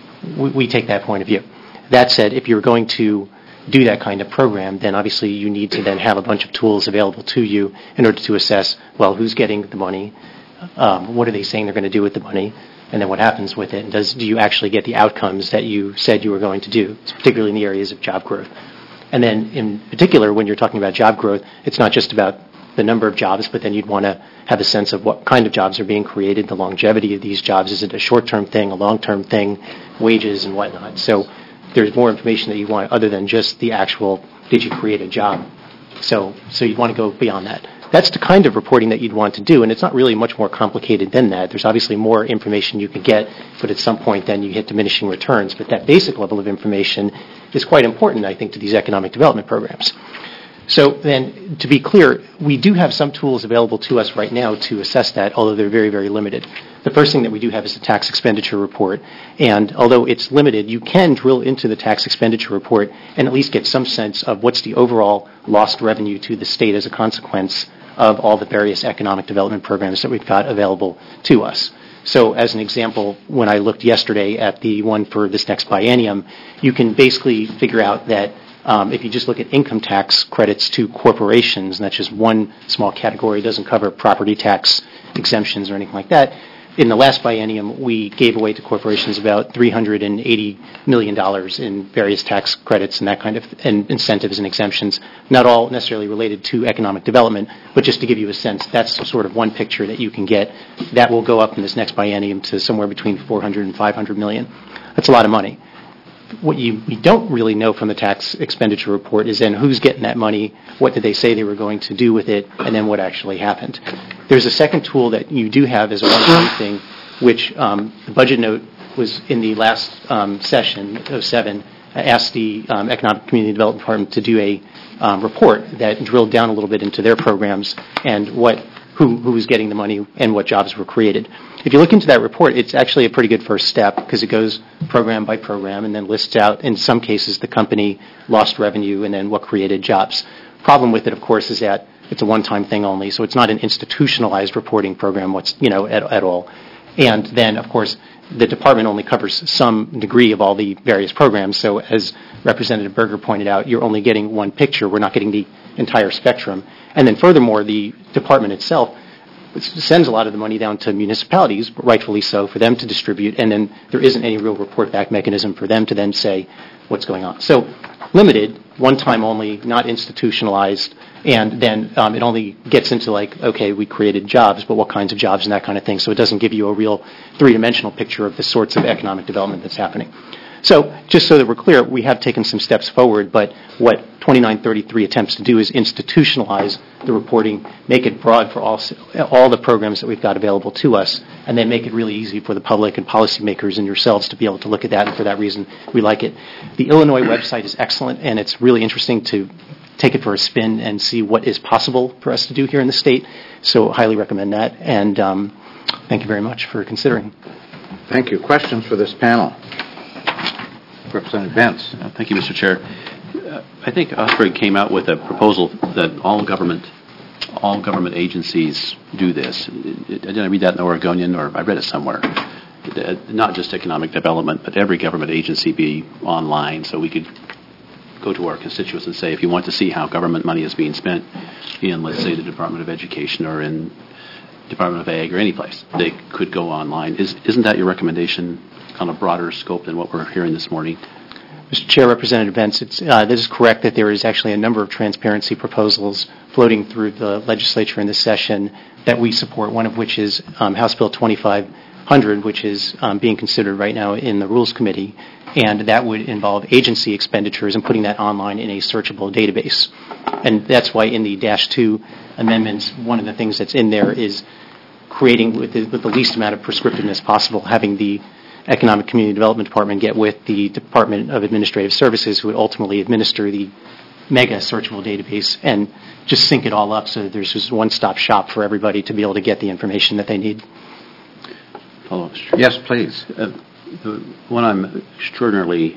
we take that point of view. That said, if you're going to do that kind of program, then obviously you need to then have a bunch of tools available to you in order to assess, well, who's getting the money, what are they saying they're going to do with the money, and then what happens with it, and do you actually get the outcomes that you said you were going to do, particularly in the areas of job growth. And then in particular, when you're talking about job growth, it's not just about the number of jobs, but then you'd want to have a sense of what kind of jobs are being created, the longevity of these jobs. Is it a short-term thing, a long-term thing, wages and whatnot. So there's more information that you want other than just the actual, did you create a job? So you'd want to go beyond that. That's the kind of reporting that you'd want to do, and it's not really much more complicated than that. There's obviously more information you could get, but at some point then you hit diminishing returns. But that basic level of information is quite important, I think, to these economic development programs. So then, to be clear, we do have some tools available to us right now to assess that, although they're very, very limited. The first thing that we do have is the tax expenditure report, and although it's limited, you can drill into the tax expenditure report and at least get some sense of what's the overall lost revenue to the state as a consequence of all the various economic development programs that we've got available to us. So as an example, when I looked yesterday at the one for this next biennium, you can basically figure out that if you just look at income tax credits to corporations, and that's just one small category, doesn't cover property tax exemptions or anything like that. In the last biennium, we gave away to corporations about $380 million in various tax credits and that kind of and incentives and exemptions, not all necessarily related to economic development, but just to give you a sense, that's sort of one picture that you can get. That will go up in this next biennium to somewhere between $400 and $500 million. That's a lot of money. What we don't really know from the tax expenditure report is then who's getting that money, what did they say they were going to do with it, and then what actually happened. There's a second tool that you do have as a one-time thing, which the budget note was in the last session, 07, asked the Economic Community Development Department to do a report that drilled down a little bit into their programs and who was getting the money and what jobs were created. If you look into that report, it's actually a pretty good first step because it goes program by program and then lists out, in some cases, the company lost revenue and then what created jobs. Problem with it, of course, is that it's a one-time thing only, so it's not an institutionalized reporting program at all. And then, of course, the department only covers some degree of all the various programs, so as Representative Berger pointed out, you're only getting one picture. We're not getting the entire spectrum. And then furthermore, the department itself sends a lot of the money down to municipalities, rightfully so, for them to distribute, and then there isn't any real report back mechanism for them to then say what's going on. So limited, one time only, not institutionalized, and then it only gets into like, okay, we created jobs, but what kinds of jobs and that kind of thing. So it doesn't give you a real three-dimensional picture of the sorts of economic development that's happening. So just so that we're clear, we have taken some steps forward, but what 2933 attempts to do is institutionalize the reporting, make it broad for all the programs that we've got available to us, and then make it really easy for the public and policymakers and yourselves to be able to look at that, and for that reason, we like it. The Illinois website is excellent, and it's really interesting to take it for a spin and see what is possible for us to do here in the state, so highly recommend that, and thank you very much for considering. Thank you. Questions for this panel? Representative Bentz. Thank you, Mr. Chair. I think Osberg came out with a proposal that all government agencies do this. Did I read that in the Oregonian, or I read it somewhere? Not just economic development, but every government agency be online, so we could go to our constituents and say, if you want to see how government money is being spent in, let's say, the Department of Education or in Department of Ag or any place, they could go online. Isn't that your recommendation on a broader scope than what we're hearing this morning? Mr. Chair, Representative Bentz, this is correct that there is actually a number of transparency proposals floating through the legislature in this session that we support, one of which is House Bill 2500, which is being considered right now in the Rules Committee, and that would involve agency expenditures and putting that online in a searchable database. And that's why in the -2 amendments, one of the things that's in there is creating, with the least amount of prescriptiveness possible, having the Economic Community Development Department get with the Department of Administrative Services, who would ultimately administer the mega searchable database, and just sync it all up so that there's just one-stop shop for everybody to be able to get the information that they need. Follow-up. Yes, please. The one I'm extraordinarily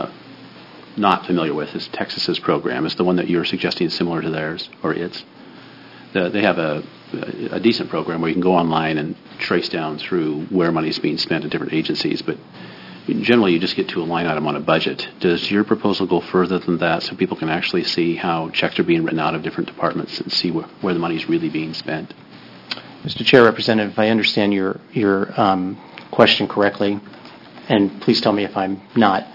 not familiar with is Texas's program. Is the one that you're suggesting similar to theirs, or its? They have a decent program where you can go online and trace down through where money is being spent at different agencies, but generally you just get to a line item on a budget. Does your proposal go further than that so people can actually see how checks are being written out of different departments and see where the money is really being spent? Mr. Chair, Representative, if I understand your question correctly, and please tell me if I'm not,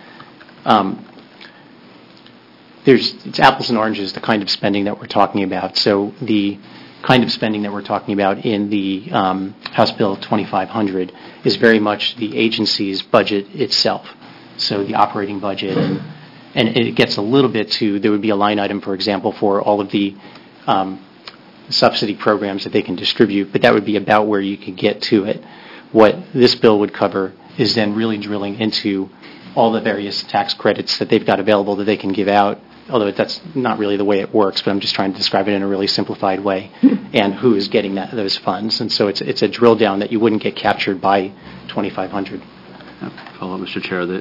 it's apples and oranges, the kind of spending that we're talking about. So the kind of spending that we're talking about in the House Bill 2500 is very much the agency's budget itself. So the operating budget, and it gets a little bit to, there would be a line item, for example, for all of the subsidy programs that they can distribute, but that would be about where you could get to it. What this bill would cover is then really drilling into all the various tax credits that they've got available that they can give out, although that's not really the way it works, but I'm just trying to describe it in a really simplified way, and who is getting those funds. And so it's a drill down that you wouldn't get captured by 2500. Follow up, Mr. Chair.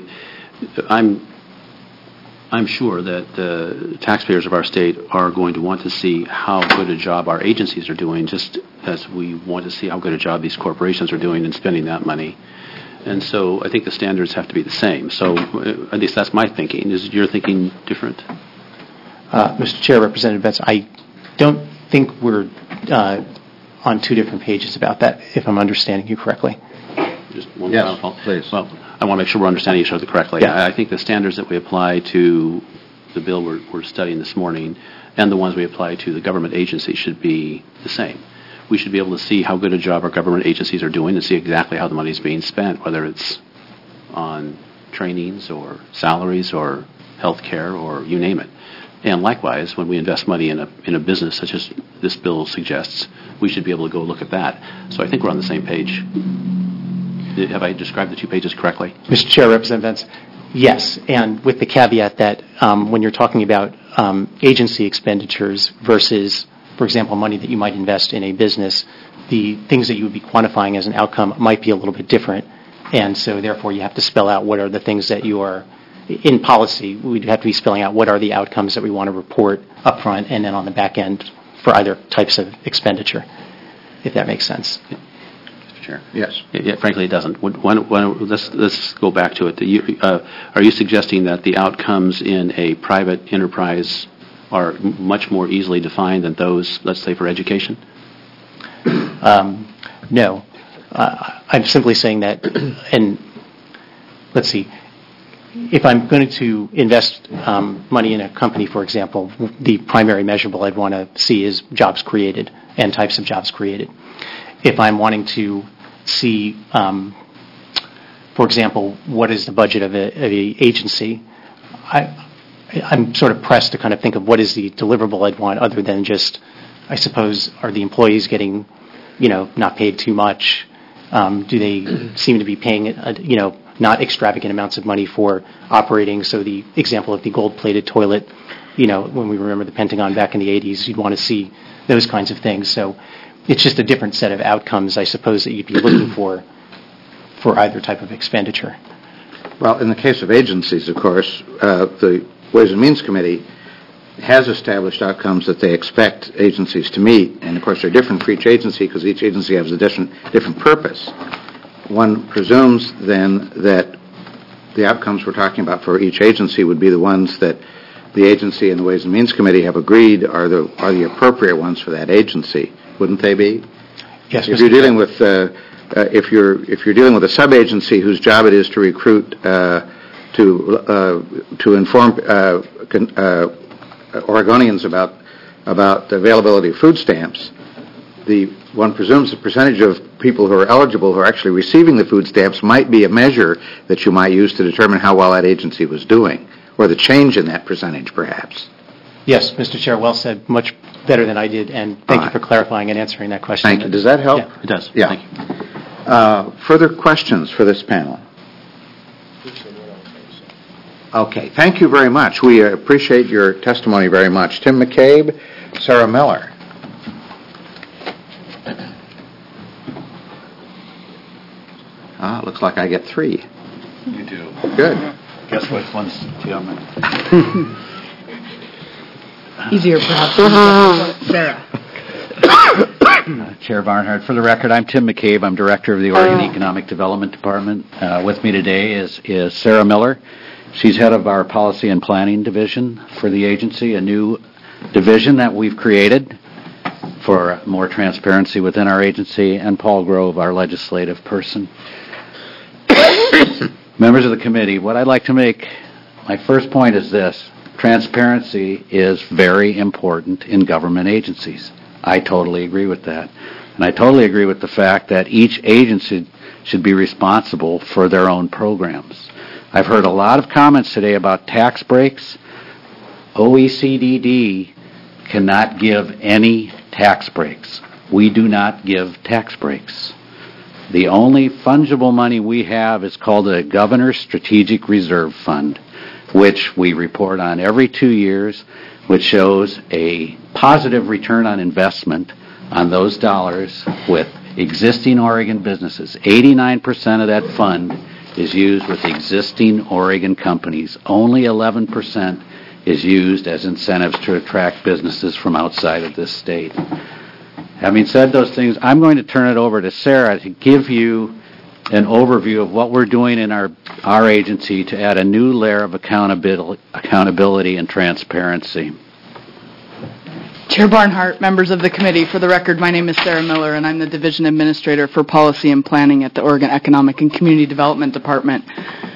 I'm sure that the taxpayers of our state are going to want to see how good a job our agencies are doing, just as we want to see how good a job these corporations are doing in spending that money. And so I think the standards have to be the same. So at least that's my thinking. Is your thinking different? Mr. Chair, Representative Betts, I don't think we're on two different pages about that, if I'm understanding you correctly. Just one yes, final please. Well, I want to make sure we're understanding each other correctly. Yeah. I think the standards that we apply to the bill we're studying this morning and the ones we apply to the government agencies should be the same. We should be able to see how good a job our government agencies are doing and see exactly how the money is being spent, whether it's on trainings or salaries or health care or you name it. And likewise, when we invest money in a business such as this bill suggests, we should be able to go look at that. So I think we're on the same page. Have I described the 2 pages correctly? Mr. Chair, Representative Vance, yes, and with the caveat that when you're talking about agency expenditures versus, for example, money that you might invest in a business, the things that you would be quantifying as an outcome might be a little bit different, and so therefore you have to spell out what are the things that you are, in policy, we'd have to be spelling out what are the outcomes that we want to report up front and then on the back end for either types of expenditure, if that makes sense. Sure. Yes. Yeah, frankly, it doesn't. Let's go back to it. Are you suggesting that the outcomes in a private enterprise are much more easily defined than those, let's say, for education? No. I'm simply saying that, and let's see, if I'm going to invest money in a company, for example, the primary measurable I'd want to see is jobs created and types of jobs created. If I'm wanting to see, for example, what is the budget of a agency, I'm sort of pressed to kind of think of what is the deliverable I'd want other than just, I suppose, are the employees getting, not paid too much? Do they seem to be paying, not extravagant amounts of money for operating? So the example of the gold-plated toilet, when we remember the Pentagon back in the 80s, you'd want to see those kinds of things. So it's just a different set of outcomes, I suppose, that you'd be looking for either type of expenditure. Well, in the case of agencies, of course, the Ways and Means Committee has established outcomes that they expect agencies to meet, and of course they're different for each agency because each agency has a different purpose. One presumes then that the outcomes we're talking about for each agency would be the ones that the agency and the Ways and Means Committee have agreed are the appropriate ones for that agency, wouldn't they be? Yes. If you're dealing with if you're dealing with a sub-agency whose job it is to recruit to inform Oregonians about the availability of food stamps, one presumes the percentage of people who are eligible who are actually receiving the food stamps might be a measure that you might use to determine how well that agency was doing, or the change in that percentage, perhaps. Yes, Mr. Chair, well said, much better than I did, and thank you for clarifying and answering that question. Thank you. Does that help? Yeah, it does. Yeah. Thank you. Further questions for this panel? Okay, thank you very much. We appreciate your testimony very much. Tim McCabe, Sarah Miller. Looks like I get 3. You do. Good. Guess which one's Tim? Easier, perhaps. Sarah. Chair Barnhart, for the record, I'm Tim McCabe. I'm Director of the Oregon Economic Development Department. With me today is Sarah Miller. She's head of our Policy and Planning Division for the agency, a new division that we've created for more transparency within our agency, and Paul Grove, our legislative person. Members of the committee, what I'd like to make, my first point is this. Transparency is very important in government agencies. I totally agree with that. And I totally agree with the fact that each agency should be responsible for their own programs. I've heard a lot of comments today about tax breaks. OECD cannot give any tax breaks. We do not give tax breaks. The only fungible money we have is called the Governor's Strategic Reserve Fund, which we report on every 2 years, which shows a positive return on investment on those dollars with existing Oregon businesses. 89% of that fund is used with existing Oregon companies. Only 11% is used as incentives to attract businesses from outside of this state. Having said those things, I'm going to turn it over to Sarah to give you an overview of what we're doing in our agency to add a new layer of accountability and transparency. Chair Barnhart, members of the committee, for the record, my name is Sarah Miller, and I'm the Division Administrator for Policy and Planning at the Oregon Economic and Community Development Department.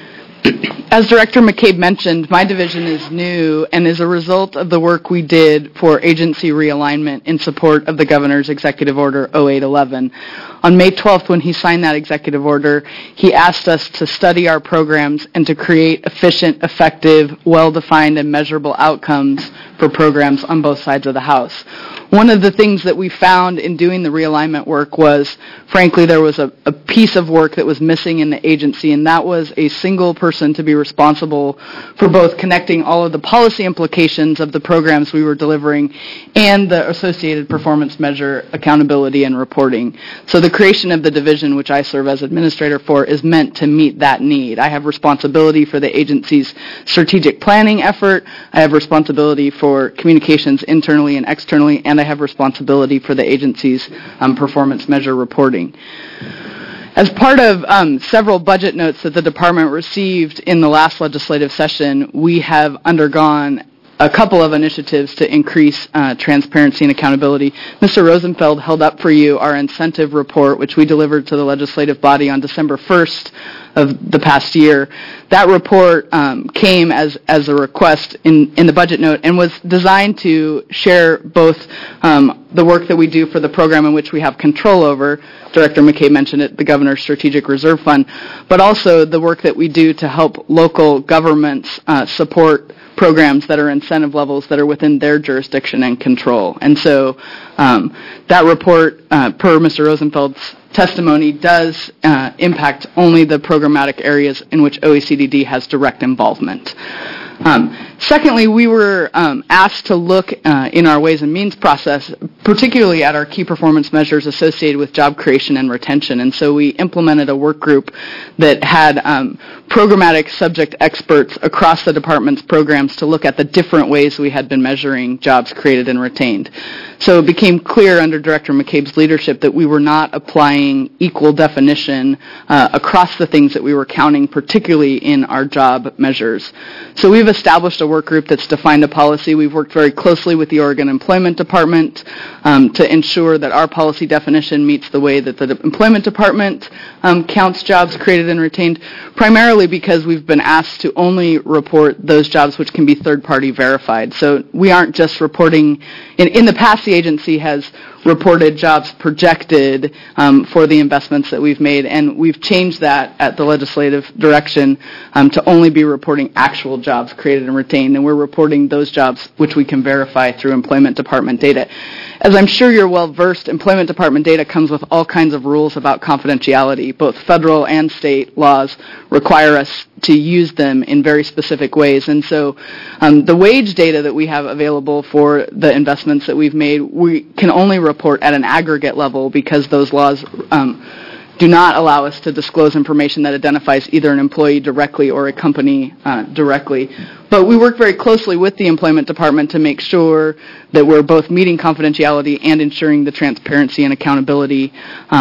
As Director McCabe mentioned, my division is new and is a result of the work we did for agency realignment in support of the Governor's Executive Order 0811. On May 12th, when he signed that executive order, he asked us to study our programs and to create efficient, effective, well-defined, and measurable outcomes for programs on both sides of the House. One of the things that we found in doing the realignment work was, frankly, there was a piece of work that was missing in the agency, and that was a single person to be responsible for both connecting all of the policy implications of the programs we were delivering and the associated performance measure accountability and reporting. So the creation of the division, which I serve as administrator for, is meant to meet that need. I have responsibility for the agency's strategic planning effort. I have responsibility for communications internally and externally, and I have responsibility for the agency's performance measure reporting. As part of several budget notes that the department received in the last legislative session, we have undergone a couple of initiatives to increase transparency and accountability. Mr. Rosenfeld held up for you our incentive report, which we delivered to the legislative body on December 1st of the past year. That report came as a request in the budget note and was designed to share both the work that we do for the program in which we have control over. Director McCabe mentioned it, the Governor's Strategic Reserve Fund, but also the work that we do to help local governments support programs that are incentive levels that are within their jurisdiction and control. And so that report, per Mr. Rosenfeld's testimony, does impact only the programmatic areas in which OECDD has direct involvement. Secondly, we were asked to look in our Ways and Means process, particularly at our key performance measures associated with job creation and retention. And so we implemented a work group that had programmatic subject experts across the department's programs to look at the different ways we had been measuring jobs created and retained. So it became clear under Director McCabe's leadership that we were not applying equal definition across the things that we were counting, particularly in our job measures. So we've established a work group that's defined a policy. We've worked very closely with the Oregon Employment Department to ensure that our policy definition meets the way that the Employment Department counts jobs created and retained, primarily because we've been asked to only report those jobs which can be third-party verified. So we aren't just reporting. In the past, the agency has reported jobs projected for the investments that we've made, and we've changed that at the legislative direction to only be reporting actual jobs created and retained, and we're reporting those jobs which we can verify through Employment Department data. As I'm sure you're well versed, Employment Department data comes with all kinds of rules about confidentiality. Both federal and state laws require us to use them in very specific ways. And so the wage data that we have available for the investments that we've made, we can only report at an aggregate level because those laws do not allow us to disclose information that identifies either an employee directly or a company directly. But we work very closely with the Employment Department to make sure that we're both meeting confidentiality and ensuring the transparency and accountability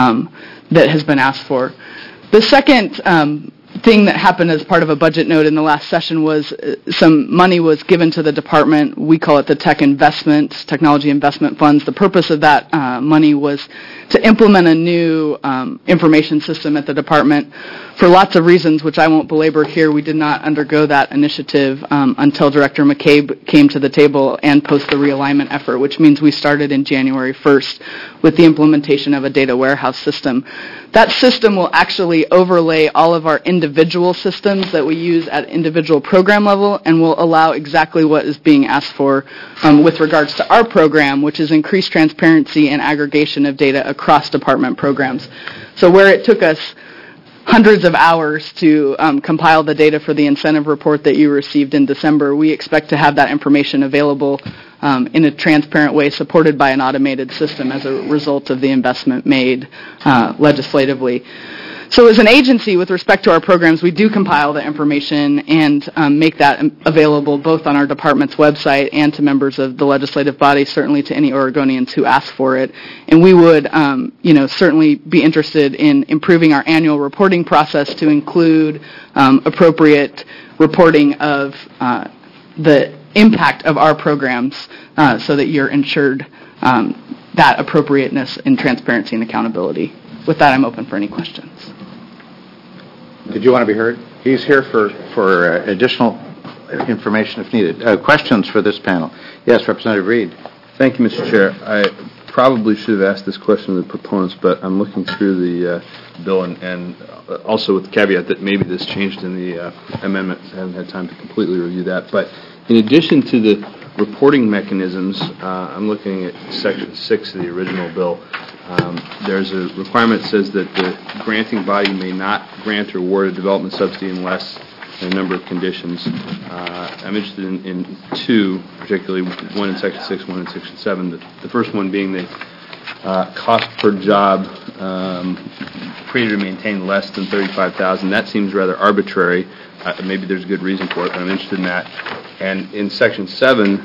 that has been asked for. The second thing that happened as part of a budget note in the last session was some money was given to the department. We call it the Technology Investment Funds. The purpose of that money was to implement a new information system at the department. For lots of reasons, which I won't belabor here, we did not undergo that initiative until Director McCabe came to the table and post the realignment effort, which means we started in January 1st with the implementation of a data warehouse system. That system will actually overlay all of our individual systems that we use at individual program level and will allow exactly what is being asked for with regards to our program, which is increased transparency and aggregation of data across department programs. So where it took us hundreds of hours to compile the data for the incentive report that you received in December, we expect to have that information available in a transparent way, supported by an automated system as a result of the investment made legislatively. So as an agency, with respect to our programs, we do compile the information and make that available both on our department's website and to members of the legislative body, certainly to any Oregonians who ask for it. And we would, certainly be interested in improving our annual reporting process to include appropriate reporting of the impact of our programs so that you're ensured that appropriateness in transparency and accountability. With that, I'm open for any questions. Did you want to be heard? He's here for additional information if needed. Questions for this panel? Yes, Representative Reed. Thank you, Mr. Chair. I probably should have asked this question to the proponents, but I'm looking through the bill and also with the caveat that maybe this changed in the amendment. I haven't had time to completely review that. But in addition to the reporting mechanisms, I'm looking at Section 6 of the original bill. There's a requirement that says that the granting body may not grant or award a development subsidy unless a number of conditions. I'm interested in two, particularly one in Section 6, one in Section 7. The first one being the cost per job created or maintained less than $35,000. That seems rather arbitrary. Maybe there's a good reason for it, but I'm interested in that. And in Section 7,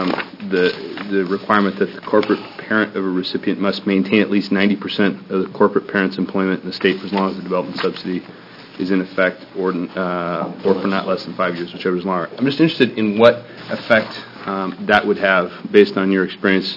the requirement that the corporate parent of a recipient must maintain at least 90% of the corporate parent's employment in the state for as long as the development subsidy is in effect, or for not less than 5 years, whichever is longer. I'm just interested in what effect that would have, based on your experience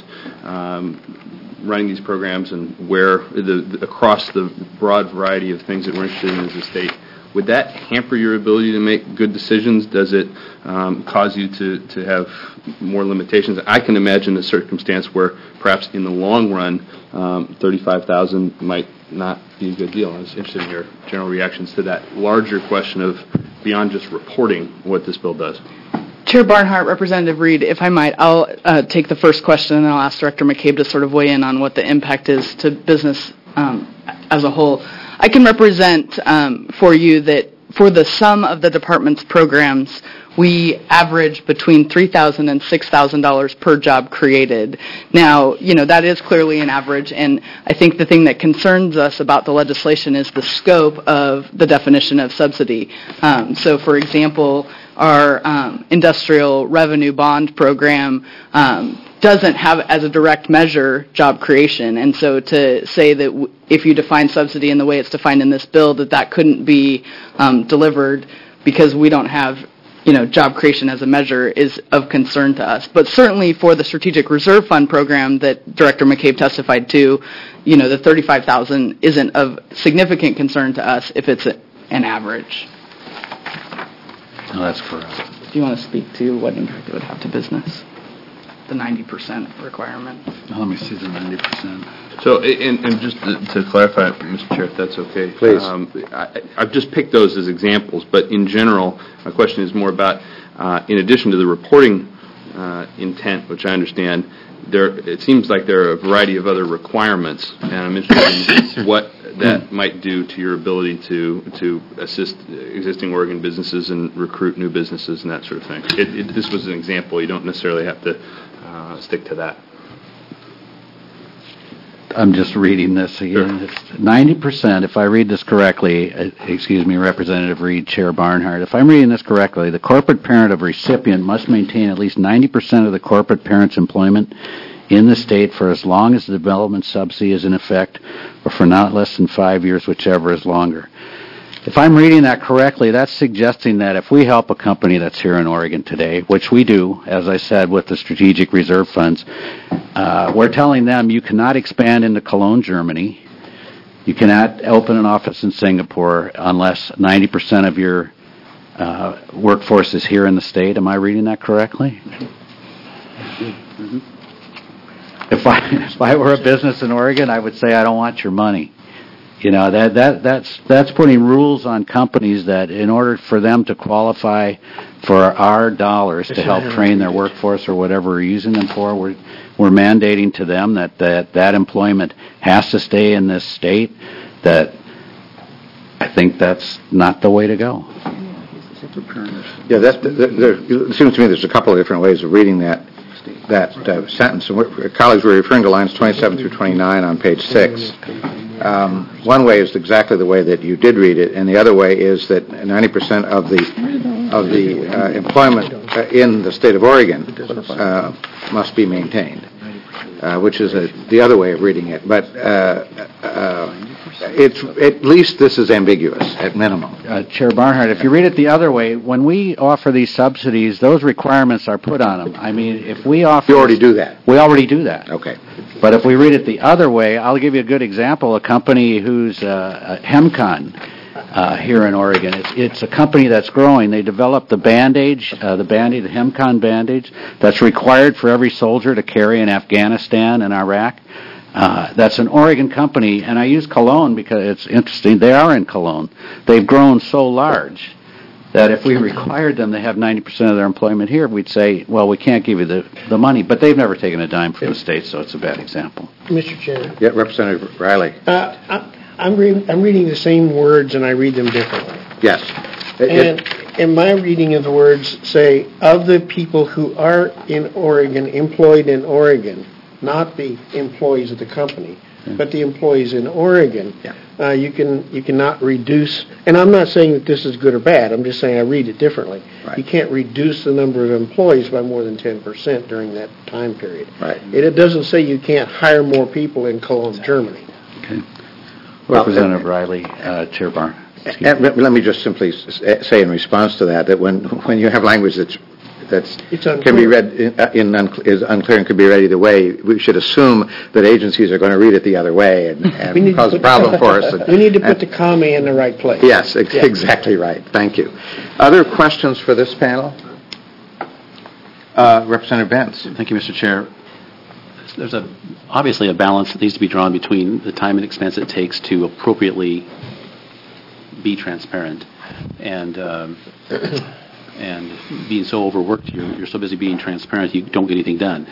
running these programs and where across the broad variety of things that we're interested in as a state, would that hamper your ability to make good decisions? Does it cause you to have more limitations? I can imagine a circumstance where perhaps in the long run, $35,000 might not be a good deal. I was interested in your general reactions to that larger question of beyond just reporting what this bill does. Chair Barnhart, Representative Reed, if I might, I'll take the first question and then I'll ask Director McCabe to sort of weigh in on what the impact is to business as a whole. I can represent for you that for the sum of the department's programs, we average between $3,000 and $6,000 per job created. Now, that is clearly an average, and I think the thing that concerns us about the legislation is the scope of the definition of subsidy. So, for example, our industrial revenue bond program doesn't have as a direct measure job creation. And so to say that if you define subsidy in the way it's defined in this bill, that couldn't be delivered because we don't have job creation as a measure is of concern to us. But certainly for the Strategic Reserve Fund program that Director McCabe testified to, the $35,000 isn't of significant concern to us if it's an average. No, that's correct. Do you want to speak to what impact it would have to business? The 90% requirement. Let me see the 90%. So, and just to clarify, Mr. Chair, if that's okay. Please. I've just picked those as examples, but in general, my question is more about, in addition to the reporting intent, which I understand, it seems like there are a variety of other requirements, and I'm interested in what that might do to your ability to assist existing Oregon businesses and recruit new businesses and that sort of thing. This was an example. You don't necessarily have to stick to that. I'm just reading this again. Sure. It's 90%, if I read this correctly, excuse me, Representative Reed, Chair Barnhart, if I'm reading this correctly, the corporate parent of recipient must maintain at least 90% of the corporate parent's employment in the state for as long as the development subsidy is in effect, or for not less than 5 years, whichever is longer. If I'm reading that correctly, that's suggesting that if we help a company that's here in Oregon today, which we do, as I said, with the Strategic Reserve Funds, we're telling them you cannot expand into Cologne, Germany. You cannot open an office in Singapore unless 90% of your workforce is here in the state. Am I reading that correctly? Mm-hmm. If I were a business in Oregon, I would say I don't want your money. That's putting rules on companies that in order for them to qualify for our dollars to help train their workforce or whatever we're using them for, we're mandating to them that employment has to stay in this state. That I think that's not the way to go. Yeah, it seems to me there's a couple of different ways of reading that sentence. Colleagues were referring to lines 27 through 29 on page 6. One way is exactly the way that you did read it, and the other way is that 90% of the employment in the state of Oregon must be maintained, which is the other way of reading it. But it's at least this is ambiguous at minimum. Chair Barnhart, if you read it the other way, when we offer these subsidies, those requirements are put on them. I mean, if we offer... You already do that. We already do that. Okay. But if we read it the other way, I'll give you a good example. A company who's Hemcon here in Oregon. It's a company that's growing. They developed the bandage, the Hemcon bandage, that's required for every soldier to carry in Afghanistan and Iraq. That's an Oregon company, and I use Cologne because it's interesting. They are in Cologne. They've grown so large that if we required them to have 90% of their employment here, we'd say, well, we can't give you the money. But they've never taken a dime from the state, so it's a bad example. Mr. Chair. Yeah, Representative Riley. I'm reading the same words, and I read them differently. Yes. And my reading of the words say, of the people who are in Oregon, employed in Oregon, not the employees of the company, but the employees in Oregon, you cannot reduce, and I'm not saying that this is good or bad, I'm just saying I read it differently. Right. You can't reduce the number of employees by more than 10% during that time period. Right. It doesn't say you can't hire more people in Cologne, Germany. Okay. Representative Riley, Chair Barr. Let me just simply say in response to that when you have language that's can be read is unclear and could be read either way, we should assume that agencies are going to read it the other way and cause a problem for us. We need to put the comma in the right place. Yes, exactly right. Thank you. Other questions for this panel? Representative Bentz. Thank you, Mr. Chair. There's obviously a balance that needs to be drawn between the time and expense it takes to appropriately be transparent and being so overworked, you're so busy being transparent, you don't get anything done.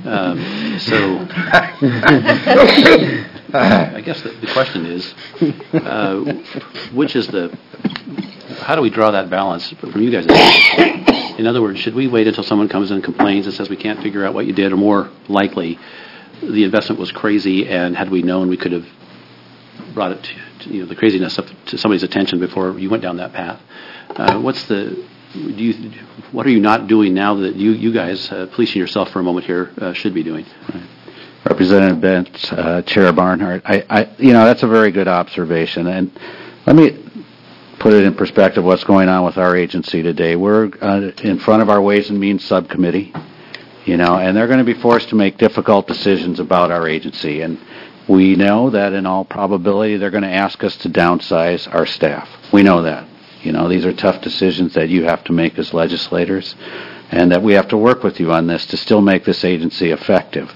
I guess the question is, how do we draw that balance from you guys? In other words, should we wait until someone comes in and complains and says we can't figure out what you did, or more likely, the investment was crazy, and had we known, we could have brought it to the craziness up to somebody's attention before you went down that path? What are you not doing now that you guys, policing yourself for a moment here, should be doing? Representative Bentz, Chair Barnhart, that's a very good observation, and let me put it in perspective what's going on with our agency today. We're in front of our Ways and Means Subcommittee, and they're going to be forced to make difficult decisions about our agency, and we know that in all probability they're going to ask us to downsize our staff. We know that. These are tough decisions that you have to make as legislators, and that we have to work with you on this to still make this agency effective.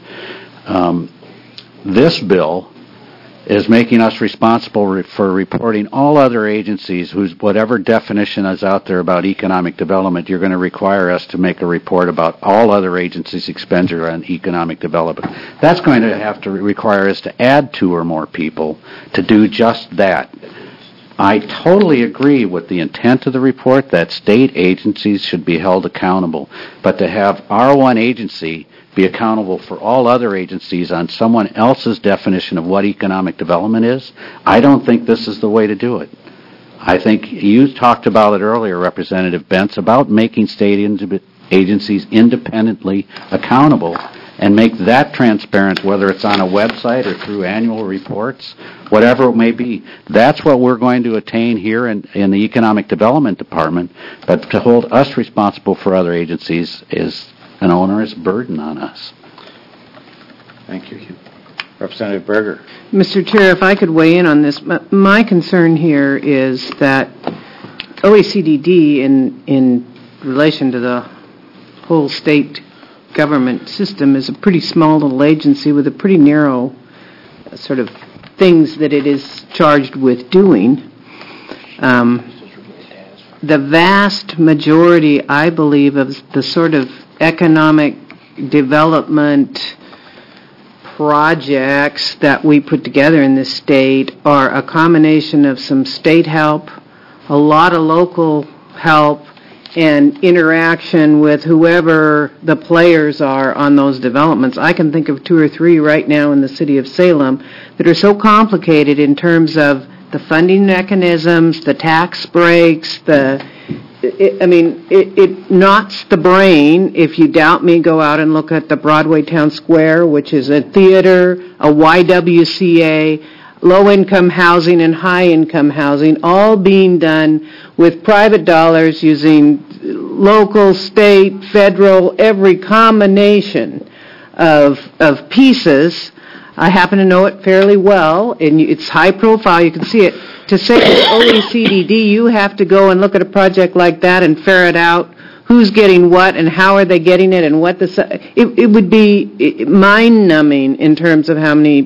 This bill is making us responsible for reporting all other agencies whose whatever definition is out there about economic development, you're going to require us to make a report about all other agencies' expenditure on economic development. That's going to have to require us to add 2 or more people to do just that. I totally agree with the intent of the report that state agencies should be held accountable, but to have our one agency be accountable for all other agencies on someone else's definition of what economic development is, I don't think this is the way to do it. I think you talked about it earlier, Representative Bentz, about making state agencies independently accountable and make that transparent, whether it's on a website or through annual reports, whatever it may be. That's what we're going to attain here in the Economic Development Department, but to hold us responsible for other agencies is an onerous burden on us. Thank you. Representative Berger. Mr. Chair, if I could weigh in on this, my concern here is that OACDD, in relation to the whole state government system, is a pretty small little agency with a pretty narrow sort of things that it is charged with doing. The vast majority, I believe, of the sort of economic development projects that we put together in this state are a combination of some state help, a lot of local help, and interaction with whoever the players are on those developments. I can think of 2 or 3 right now in the city of Salem that are so complicated in terms of the funding mechanisms, the tax breaks, it knots the brain. If you doubt me, go out and look at the Broadway Town Square, which is a theater, a YWCA, low-income housing and high-income housing, all being done with private dollars using local, state, federal, every combination of pieces. I happen to know it fairly well, and it's high profile. You can see it. To say it's OACDD, you have to go and look at a project like that and ferret out who's getting what and how are they getting it and what it would be mind-numbing in terms of how many.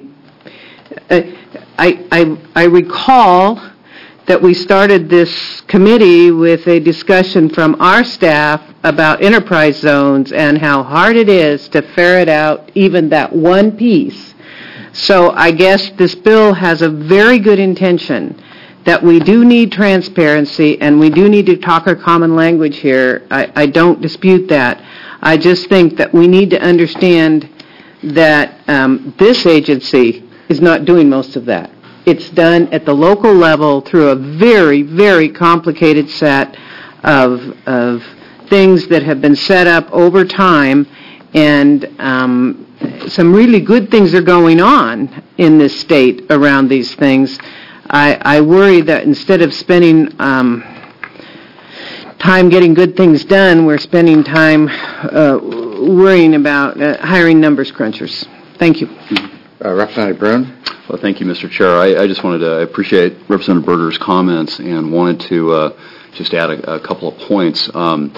I recall that we started this committee with a discussion from our staff about enterprise zones and how hard it is to ferret out even that one piece. So I guess this bill has a very good intention that we do need transparency and we do need to talk our common language here. I don't dispute that. I just think that we need to understand that this agency is not doing most of that. It's done at the local level through a very, very complicated set of things that have been set up over time, and some really good things are going on in this state around these things. I worry that instead of spending time getting good things done, we're spending time worrying about hiring numbers crunchers. Thank you. Representative Brune? Well, thank you, Mr. Chair. I just wanted to appreciate Representative Berger's comments and wanted to just add a couple of points.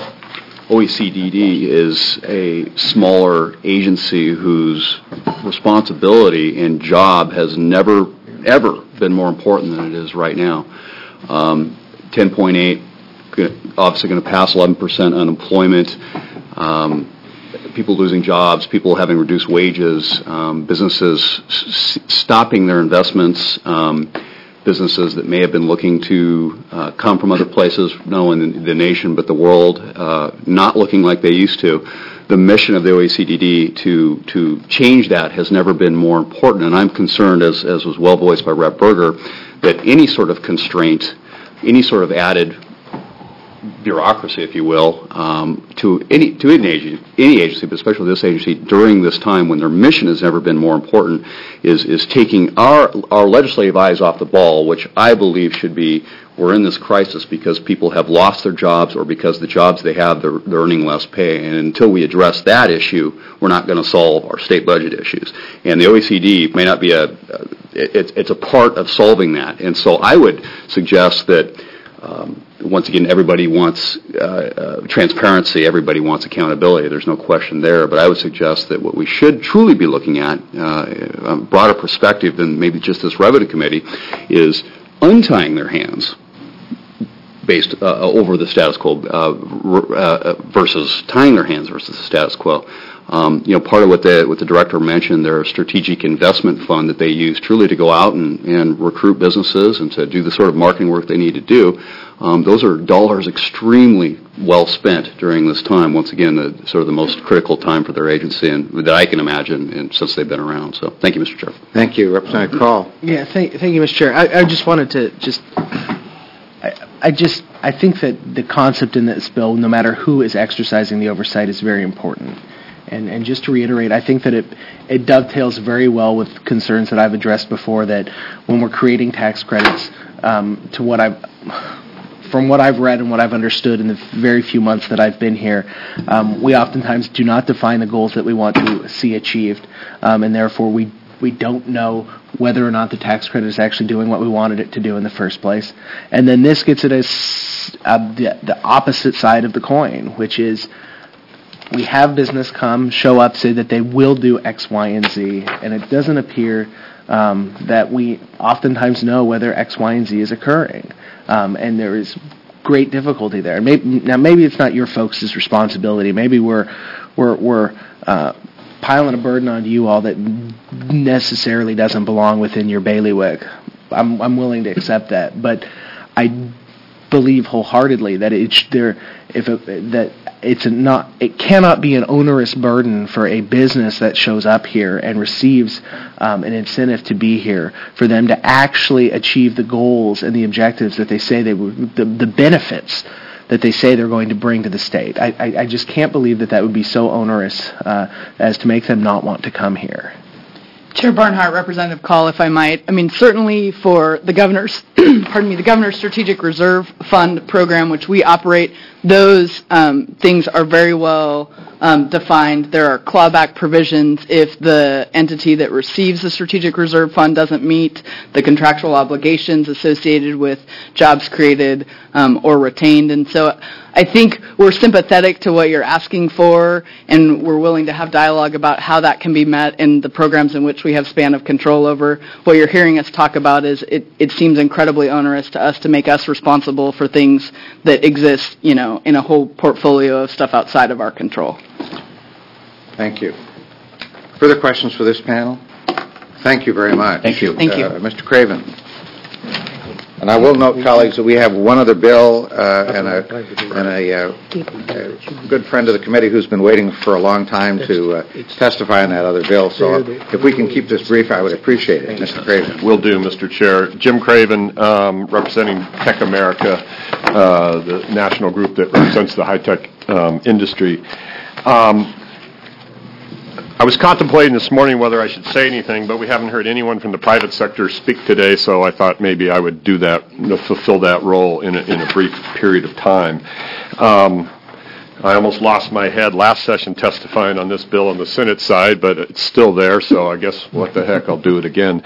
OECDD is a smaller agency whose responsibility and job has never, ever been more important than it is right now. 10.8, obviously going to pass 11% unemployment, people losing jobs, people having reduced wages, businesses stopping their investments, businesses that may have been looking to come from other places, not only in the nation but the world, not looking like they used to. The mission of the OECD to change that has never been more important, and I'm concerned, as was well voiced by Rep. Berger, that any sort of constraint, any sort of added bureaucracy, if you will, to any agency, but especially this agency, during this time when their mission has never been more important, is taking our legislative eyes off the ball, which I believe should be, we're in this crisis because people have lost their jobs or because the jobs they have, they're earning less pay. And until we address that issue, we're not going to solve our state budget issues. And the OECD may not be it's a part of solving that. And so I would suggest that once again, everybody wants transparency, everybody wants accountability, there's no question there, but I would suggest that what we should truly be looking at, a broader perspective than maybe just this revenue committee, is untying their hands based over the status quo versus tying their hands versus the status quo. Part of what the director mentioned, their strategic investment fund that they use truly to go out and recruit businesses and to do the sort of marketing work they need to do. Those are dollars extremely well spent during this time. Once again, the most critical time for their agency and that I can imagine since they've been around. So thank you, Mr. Chair. Thank you. Representative Call. Yeah, thank you, Mr. Chair. I just wanted to I think that the concept in this bill, no matter who is exercising the oversight, is very important. And just to reiterate, I think that it dovetails very well with concerns that I've addressed before, that when we're creating tax credits, from what I've read and what I've understood in the very few months that I've been here, we oftentimes do not define the goals that we want to see achieved, and therefore we don't know whether or not the tax credit is actually doing what we wanted it to do in the first place. And then this gets at the opposite side of the coin, which is we have business show up, say that they will do X, Y, and Z, and it doesn't appear that we oftentimes know whether X, Y, and Z is occurring. And there is great difficulty there. Maybe it's not your folks' responsibility. Maybe we're piling a burden on you all that necessarily doesn't belong within your bailiwick. I'm willing to accept that, but I believe wholeheartedly that it cannot be an onerous burden for a business that shows up here and receives an incentive to be here, for them to actually achieve the goals and the objectives that they say the benefits that they say they're going to bring to the state. I just can't believe that would be so onerous as to make them not want to come here. Chair Barnhart, Representative Call, if I might. I mean, certainly for the governor's, the Governor's Strategic Reserve Fund program, which we operate, those things are very well defined. There are clawback provisions if the entity that receives the Strategic Reserve Fund doesn't meet the contractual obligations associated with jobs created or retained. And so I think we're sympathetic to what you're asking for, and we're willing to have dialogue about how that can be met in the programs in which we have span of control over. What you're hearing us talk about is it seems incredibly onerous to us to make us responsible for things that exist, in a whole portfolio of stuff outside of our control. Thank you. Further questions for this panel? Thank you very much. Thank you. Thank you. Mr. Craven. And I will note, colleagues, that we have one other bill and a good friend of the committee who's been waiting for a long time to testify on that other bill. So if we can keep this brief, I would appreciate it. Mr. Craven. Will do, Mr. Chair. Jim Craven, representing Tech America, the national group that represents the high-tech industry. I was contemplating this morning whether I should say anything, but we haven't heard anyone from the private sector speak today, so I thought maybe I would do that, fulfill that role in a brief period of time. I almost lost my head last session testifying on this bill on the Senate side, but it's still there, so I guess what the heck, I'll do it again.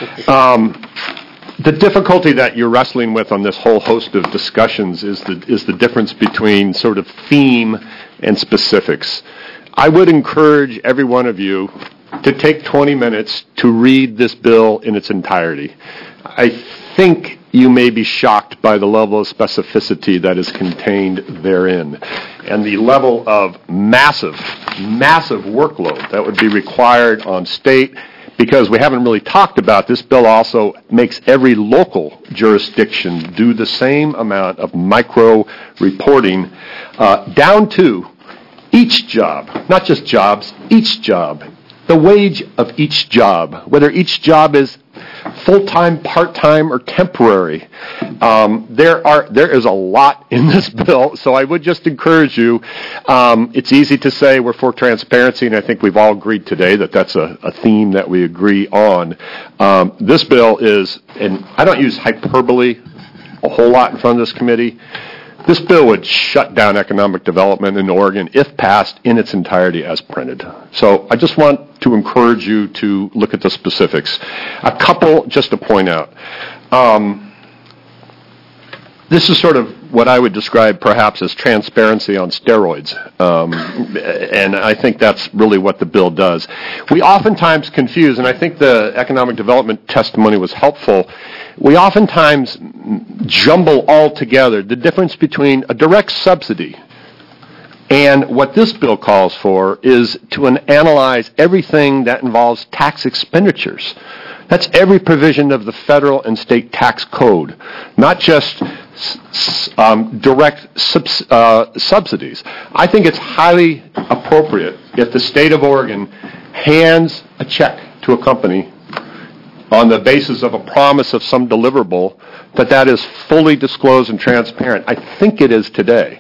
The difficulty that you're wrestling with on this whole host of discussions is the difference between sort of theme and specifics. I would encourage every one of you to take 20 minutes to read this bill in its entirety. I think you may be shocked by the level of specificity that is contained therein and the level of massive workload that would be required on state, because we haven't really talked about this bill also makes every local jurisdiction do the same amount of micro reporting down to each job, not just jobs, each job, the wage of each job, whether each job is full-time, part-time, or temporary. There is a lot in this bill, so I would just encourage you. It's easy to say we're for transparency, and I think we've all agreed today that that's a theme that we agree on. This bill is, and I don't use hyperbole a whole lot in front of this committee, this bill would shut down economic development in Oregon if passed in its entirety as printed. So I just want to encourage you to look at the specifics. A couple just to point out. This is sort of what I would describe perhaps as transparency on steroids. And I think that's really what the bill does. We oftentimes confuse, and I think the economic development testimony was helpful, we oftentimes jumble all together the difference between a direct subsidy and what this bill calls for is to analyze everything that involves tax expenditures. That's every provision of the federal and state tax code, not just direct subsidies. I think it's highly appropriate if the state of Oregon hands a check to a company on the basis of a promise of some deliverable, that is fully disclosed and transparent. I think it is today.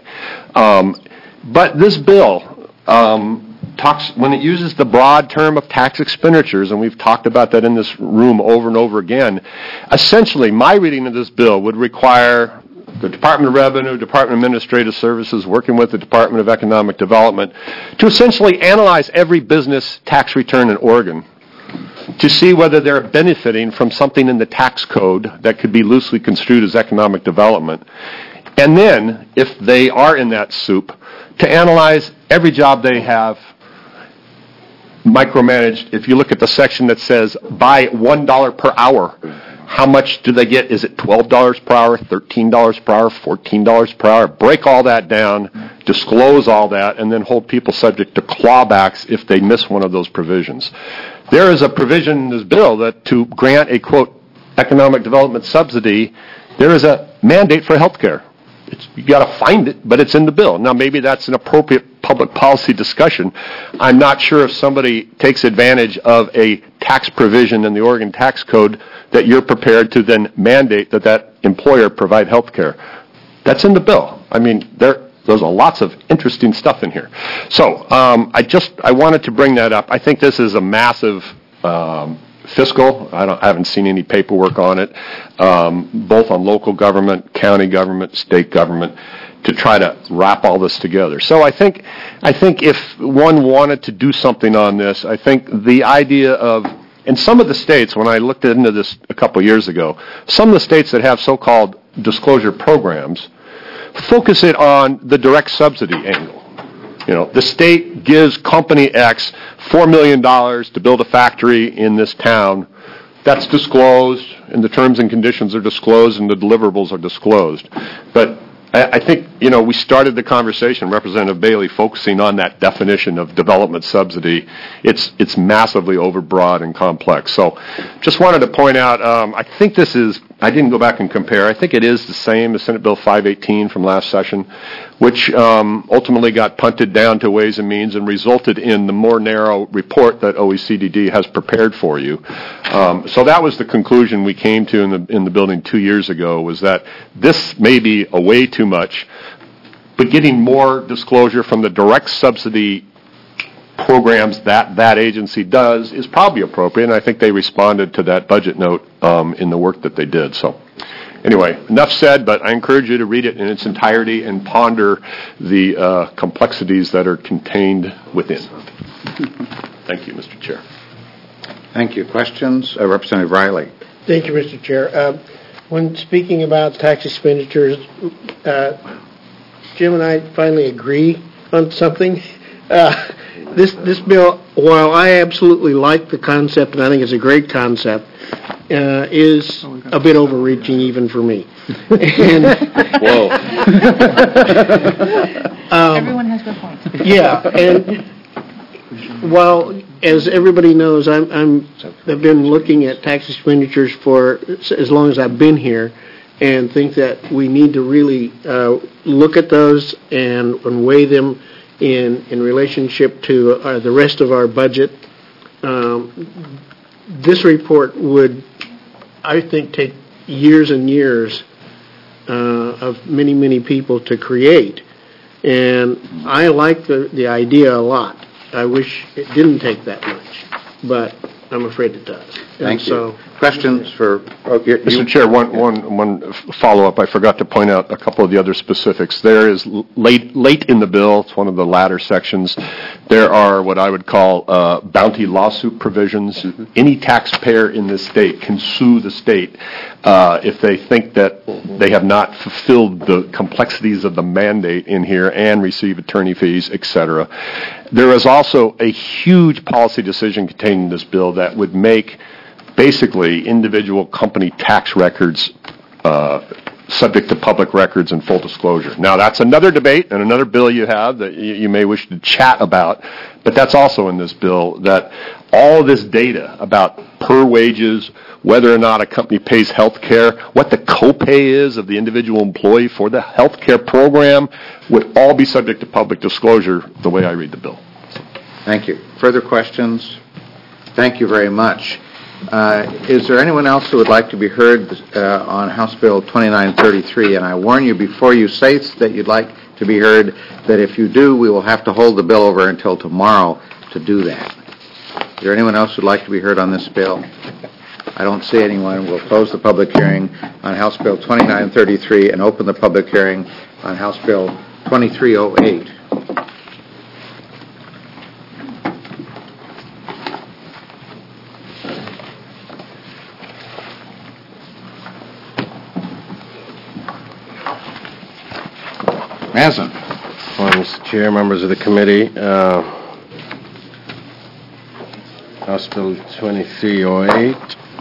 But this bill talks, when it uses the broad term of tax expenditures, and we've talked about that in this room over and over again, essentially my reading of this bill would require the Department of Revenue, Department of Administrative Services, working with the Department of Economic Development, to essentially analyze every business tax return in Oregon to see whether they're benefiting from something in the tax code that could be loosely construed as economic development. And then, if they are in that soup, to analyze every job they have micromanaged. If you look at the section that says by $1 per hour, how much do they get? Is it $12 per hour, $13 per hour, $14 per hour? Break all that down, disclose all that, and then hold people subject to clawbacks if they miss one of those provisions. There is a provision in this bill that to grant a, quote, economic development subsidy, there is a mandate for health care. You got to find it, but it's in the bill. Now, maybe that's an appropriate public policy discussion. I'm not sure if somebody takes advantage of a tax provision in the Oregon tax code that you're prepared to then mandate that employer provide health care. That's in the bill. I mean, there's lots of interesting stuff in here. So I wanted to bring that up. I think this is a massive fiscal. I haven't seen any paperwork on it, both on local government, county government, state government, to try to wrap all this together. So I think if one wanted to do something on this, I think the idea of, in some of the states, when I looked into this a couple years ago, some of the states that have so-called disclosure programs focus it on the direct subsidy angle. You know, the state gives company X $4 million to build a factory in this town. That's disclosed, and the terms and conditions are disclosed, and the deliverables are disclosed. But I think, you know, we started the conversation, Representative Bailey, focusing on that definition of development subsidy. It's massively overbroad and complex. So just wanted to point out, I think this is, I didn't go back and compare, I think it is the same as Senate Bill 518 from last session, which ultimately got punted down to Ways and Means and resulted in the more narrow report that OECDD has prepared for you. So that was the conclusion we came to in the building 2 years ago, was that this may be a way too much, but getting more disclosure from the direct subsidy programs that agency does is probably appropriate, and I think they responded to that budget note in the work that they did. So anyway, enough said, but I encourage you to read it in its entirety and ponder the complexities that are contained within. Thank you, Mr. Chair. Thank you. Questions? Representative Riley. Thank you, Mr. Chair. When speaking about tax expenditures, Jim and I finally agree on something. This bill, while I absolutely like the concept, and I think it's a great concept, is a bit overreaching even for me. Whoa. Everyone has their points. Yeah, and while, as everybody knows, I've been looking at tax expenditures for as long as I've been here, and think that we need to really look at those and weigh them in relationship to the rest of our budget. This report would, I think, take years and years of many, many people to create. And I like the idea a lot. I wish it didn't take that much, but I'm afraid it does. Thank you. Questions for... Mr. Chair, one follow-up. I forgot to point out a couple of the other specifics. There is late in the bill, it's one of the latter sections, there are what I would call bounty lawsuit provisions. Mm-hmm. Any taxpayer in this state can sue the state if they think that they have not fulfilled the complexities of the mandate in here and receive attorney fees, etc. There is also a huge policy decision contained in this bill that would make basically individual company tax records subject to public records and full disclosure. Now, that's another debate and another bill you have that you may wish to chat about, but that's also in this bill, that all this data about per wages, whether or not a company pays health care, what the copay is of the individual employee for the health care program, would all be subject to public disclosure the way I read the bill. Thank you. Further questions? Thank you very much. Is there anyone else who would like to be heard on House Bill 2933? And I warn you before you say that you'd like to be heard that if you do, we will have to hold the bill over until tomorrow to do that. Is there anyone else who would like to be heard on this bill? I don't see anyone. We'll close the public hearing on House Bill 2933 and open the public hearing on House Bill 2308. Mazen. Mr. Chair, members of the committee, House Bill 2308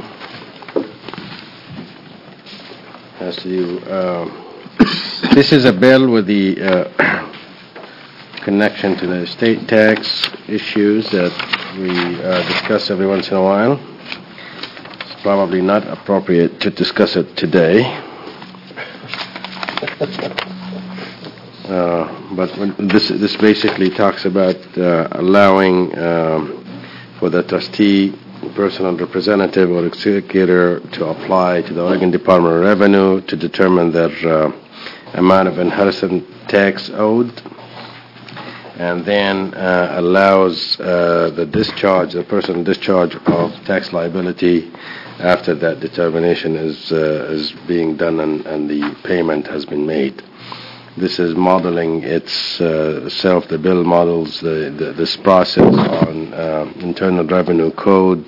has to do, this is a bill with the connection to the estate tax issues that we discuss every once in a while. It's probably not appropriate to discuss it today. But this basically talks about allowing for the trustee, personal representative, or executor to apply to the Oregon Department of Revenue to determine their amount of inheritance tax owed, and then allows the personal discharge of tax liability after that determination is being done and the payment has been made. This is modeling the bill models this process on Internal Revenue Code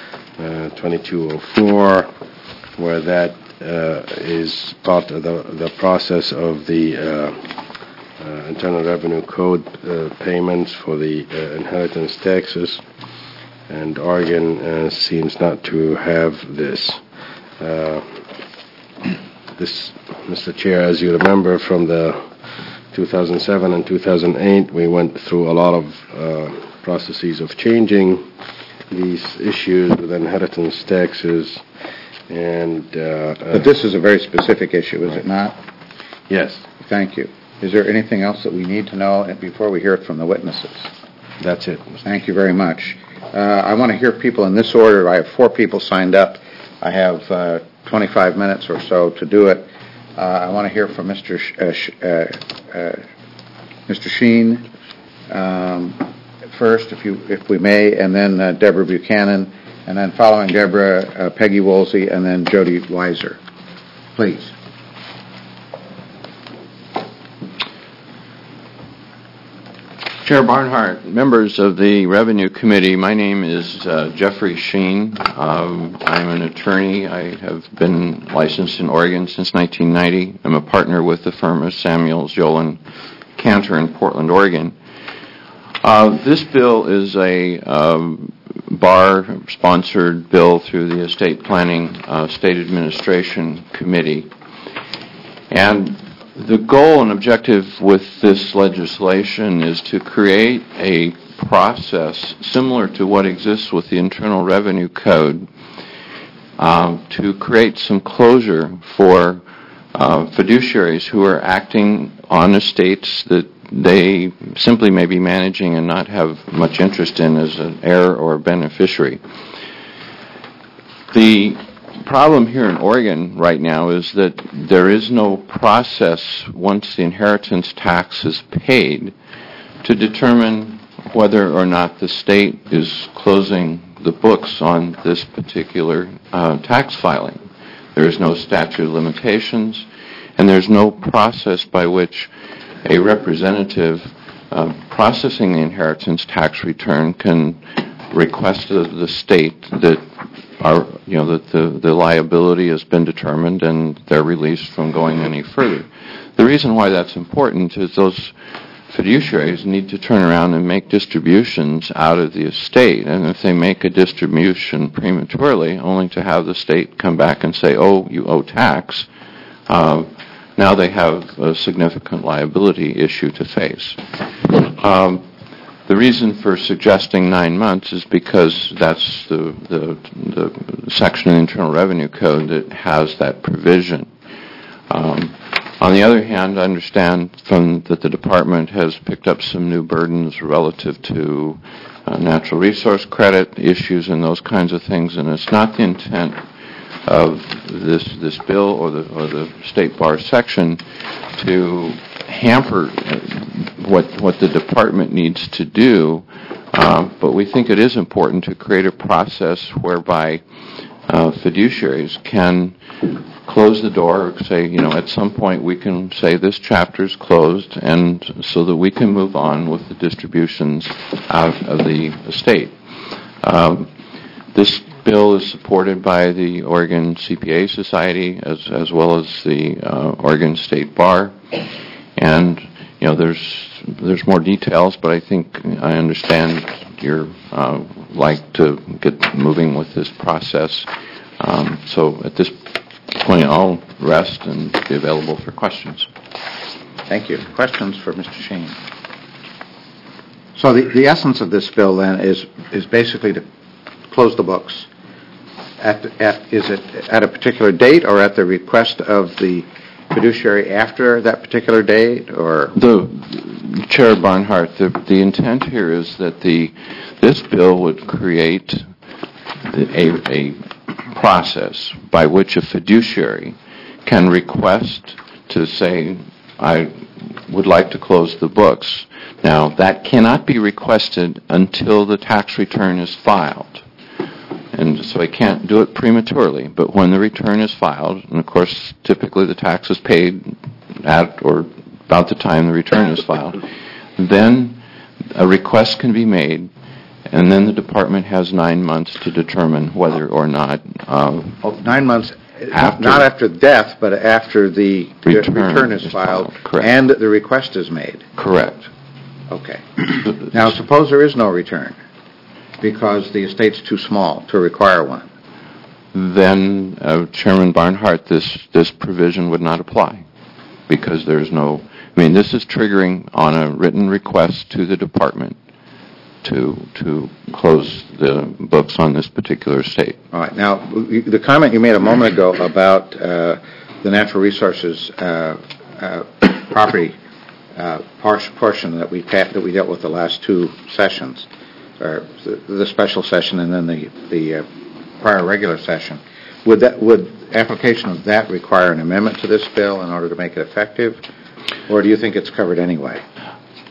2204, where that is part of the process of the Internal Revenue Code payments for the inheritance taxes, and Oregon seems not to have this. This, Mr. Chair, as you remember from the 2007 and 2008, we went through a lot of processes of changing these issues with inheritance taxes, and... but this is a very specific issue, is it not? Yes. Thank you. Is there anything else that we need to know before we hear it from the witnesses? That's it. Thank you very much. I want to hear people in this order. I have 4 people signed up. I have 25 minutes or so to do it. I want to hear from Mr. Sheen first, if we may, and then Deborah Buchanan, and then following Deborah, Peggy Woolsey, and then Jody Weiser. Please. Chair Barnhart, members of the Revenue Committee, my name is Jeffrey Sheen. I'm an attorney. I have been licensed in Oregon since 1990. I'm a partner with the firm of Samuels, Yolen, Cantor in Portland, Oregon. This bill is a bar-sponsored bill through the Estate Planning State Administration Committee. And the goal and objective with this legislation is to create a process similar to what exists with the Internal Revenue Code to create some closure for fiduciaries who are acting on estates that they simply may be managing and not have much interest in as an heir or beneficiary. The problem here in Oregon right now is that there is no process once the inheritance tax is paid to determine whether or not the state is closing the books on this particular tax filing. There is no statute of limitations, and there's no process by which a representative processing the inheritance tax return can request of the state that the liability has been determined and they're released from going any further. The reason why that's important is those fiduciaries need to turn around and make distributions out of the estate, and if they make a distribution prematurely, only to have the state come back and say, oh, you owe tax, now they have a significant liability issue to face. The reason for suggesting 9 months is because that's the section of the Internal Revenue Code that has that provision. On the other hand, I understand that the department has picked up some new burdens relative to natural resource credit issues and those kinds of things, and it's not the intent of this bill or the state bar section to hamper what the department needs to do, but we think it is important to create a process whereby fiduciaries can close the door, or say, at some point we can say this chapter is closed, and so that we can move on with the distributions out of the estate. This bill is supported by the Oregon CPA Society as well as the Oregon State Bar, and there's more details, but I think I understand you're like to get moving with this process. So at this point, I'll rest and be available for questions. Thank you. Questions for Mr. Sheen? So the essence of this bill then is basically to close the books. Is it at a particular date or at the request of the fiduciary after that particular date, or? Chair Barnhart, the intent here is that this bill would create a process by which a fiduciary can request to say, I would like to close the books. Now, that cannot be requested until the tax return is filed. And so I can't do it prematurely, but when the return is filed, and of course typically the tax is paid at or about the time the return is filed, then a request can be made, and then the department has 9 months to determine whether or not 9 months, not after death, but after the return is filed and the request is made. Correct. Okay. Now suppose there is no return because the estate's too small to require one. Then, Chairman Barnhart, this provision would not apply because there's no. This is triggering on a written request to the department to close the books on this particular estate. All right. Now, the comment you made a moment ago about the natural resources property portion that we dealt with the last two sessions, or the special session and then the prior regular session, would application of that require an amendment to this bill in order to make it effective, or do you think it's covered anyway?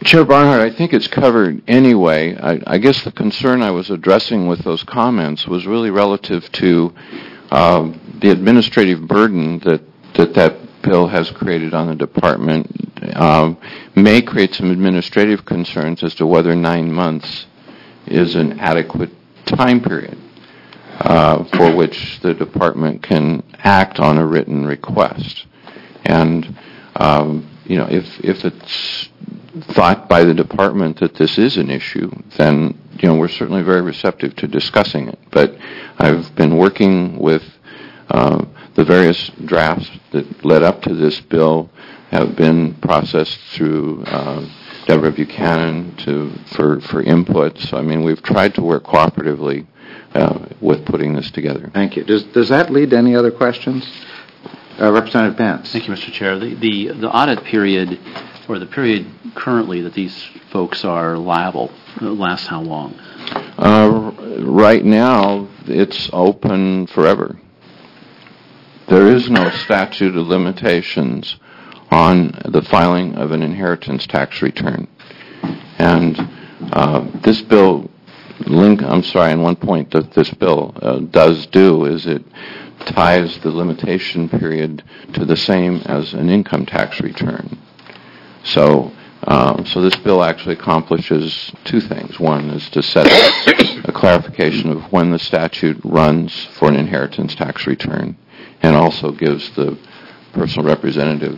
Chair Barnhart, I think it's covered anyway. I guess the concern I was addressing with those comments was really relative to the administrative burden that bill has created on the department. May create some administrative concerns as to whether 9 months is an adequate time period for which the department can act on a written request. And, if it's thought by the department that this is an issue, then, we're certainly very receptive to discussing it. But I've been working with the various drafts that led up to this bill have been processed through Deborah Buchanan for input. So, we've tried to work cooperatively with putting this together. Thank you. Does that lead to any other questions? Representative Pence. Thank you, Mr. Chair. The audit period, or the period currently that these folks are liable, lasts how long? Right now, it's open forever. There is no statute of limitations on the filing of an inheritance tax return. And this bill, and one point that this bill does do is it ties the limitation period to the same as an income tax return. So this bill actually accomplishes two things. One is to set a clarification of when the statute runs for an inheritance tax return, and also gives the personal representative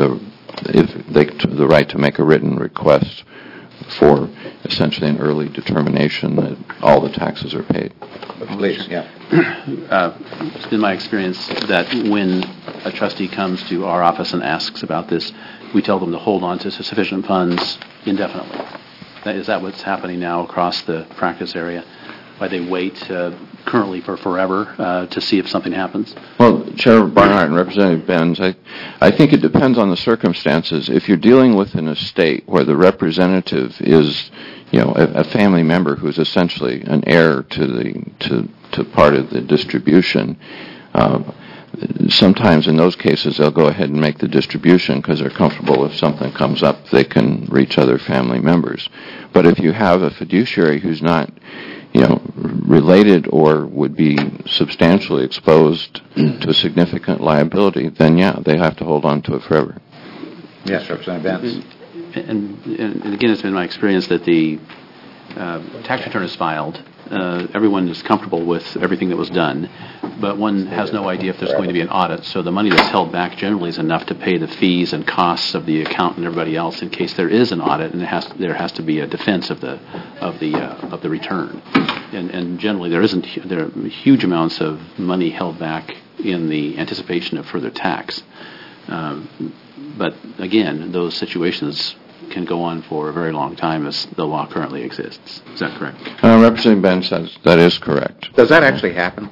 the right to make a written request for essentially an early determination that all the taxes are paid. Please, yeah. It's been my experience that when a trustee comes to our office and asks about this, we tell them to hold on to sufficient funds indefinitely. Is that what's happening now across the practice area? Why they wait currently for forever to see if something happens? Well, Chair Barnhart and Representative Benz, I think it depends on the circumstances. If you're dealing with an estate where the representative is, a family member who is essentially an heir to part of the distribution, sometimes in those cases they'll go ahead and make the distribution because they're comfortable if something comes up they can reach other family members. But if you have a fiduciary who's not related or would be substantially exposed to significant liability, then they have to hold on to it forever. Yes, Representative Benz. And again, it's been my experience that the tax return is filed. Everyone is comfortable with everything that was done, but one has no idea if there's going to be an audit. So the money that's held back generally is enough to pay the fees and costs of the accountant and everybody else in case there is an audit, and there has to be a defense of the return. And generally there are huge amounts of money held back in the anticipation of further tax. But again, those situations can go on for a very long time as the law currently exists. Is that correct? Representative Benz says that is correct. Does that actually happen?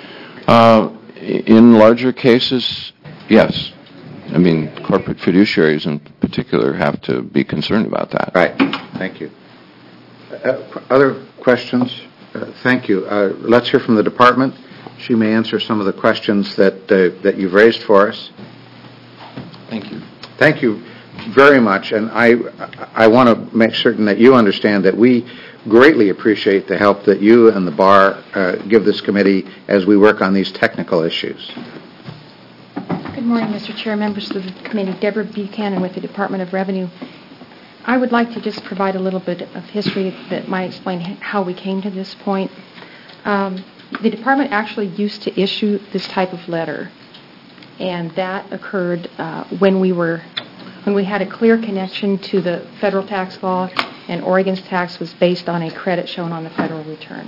In larger cases, yes. Corporate fiduciaries in particular have to be concerned about that. Right. Thank you. Other questions? Thank you. Let's hear from the department. She may answer some of the questions that you've raised for us. Thank you. Thank you very much, and I want to make certain that you understand that we greatly appreciate the help that you and the bar give this committee as we work on these technical issues. Good morning, Mr. Chair, members of the committee. Deborah Buchanan with the Department of Revenue. I would like to just provide a little bit of history that might explain how we came to this point. The department actually used to issue this type of letter, and that occurred when we had a clear connection to the federal tax law, and Oregon's tax was based on a credit shown on the federal return.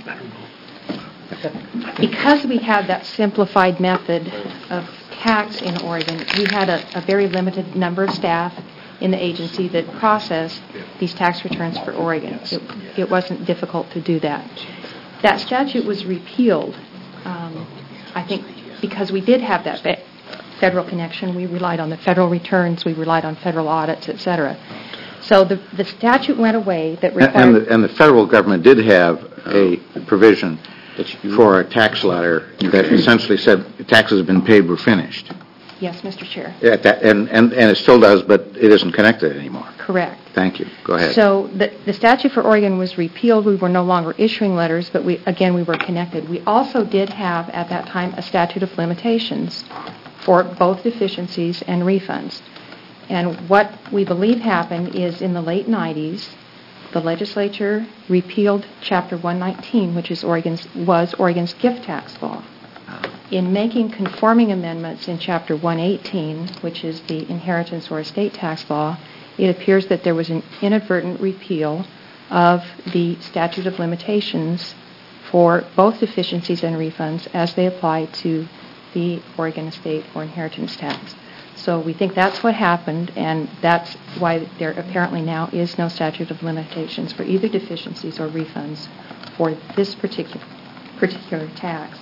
Because we had that simplified method of tax in Oregon, we had a very limited number of staff in the agency that processed these tax returns for Oregon. It wasn't difficult to do that. That statute was repealed, I think, because we did have that federal connection. We relied on the federal returns, we relied on federal audits, etc. So the statute went away that required... And the federal government did have a provision for a tax letter that essentially said taxes have been paid, we're finished. Yes, Mr. Chair. And it still does, but it isn't connected anymore. Correct. thank you. Go ahead. So the statute for Oregon was repealed. We were no longer issuing letters, but we were connected. We also did have, at that time, a statute of limitations for both deficiencies and refunds. And what we believe happened is in the late 90s, the legislature repealed Chapter 119, which was Oregon's gift tax law. In making conforming amendments in Chapter 118, which is the inheritance or estate tax law, it appears that there was an inadvertent repeal of the statute of limitations for both deficiencies and refunds as they apply to the Oregon estate or inheritance tax. So we think that's what happened, and that's why there apparently now is no statute of limitations for either deficiencies or refunds for this particular tax.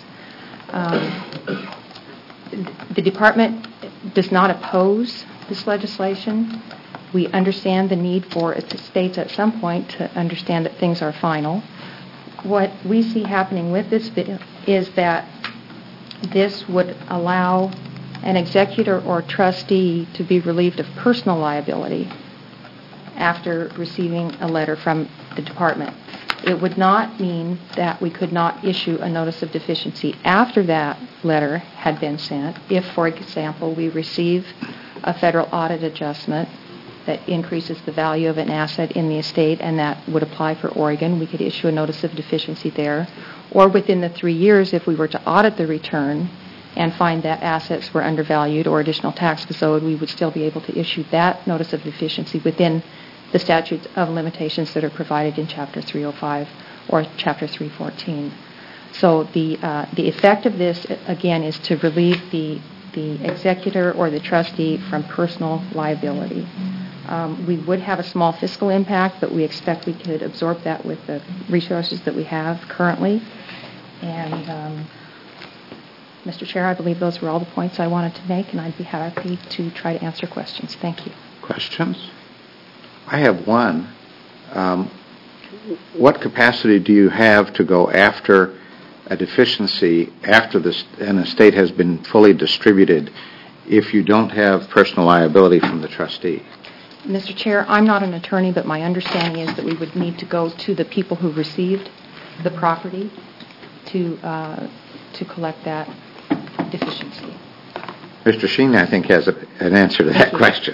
The department does not oppose this legislation. We understand the need for states at some point to understand that things are final. What we see happening with this bill is that this would allow an executor or trustee to be relieved of personal liability after receiving a letter from the department. It would not mean that we could not issue a notice of deficiency after that letter had been sent. If, for example, we receive a federal audit adjustment that increases the value of an asset in the estate and that would apply for Oregon, we could issue a notice of deficiency there. Or within the 3 years, if we were to audit the return and find that assets were undervalued or additional tax was owed, we would still be able to issue that notice of deficiency within the statutes of limitations that are provided in Chapter 305 or Chapter 314. So the effect of this, again, is to relieve the executor or the trustee from personal liability. We would have a small fiscal impact, but we expect we could absorb that with the resources that we have currently. And Mr. Chair, I believe those were all the points I wanted to make, and I'd be happy to try to answer questions. Thank you. Questions? I have one. What capacity do you have to go after a deficiency after an estate has been fully distributed if you don't have personal liability from the trustee? Mr. Chair, I'm not an attorney, but my understanding is that we would need to go to the people who received the property to collect that deficiency. Mr. Sheen, I think, has an answer to that question.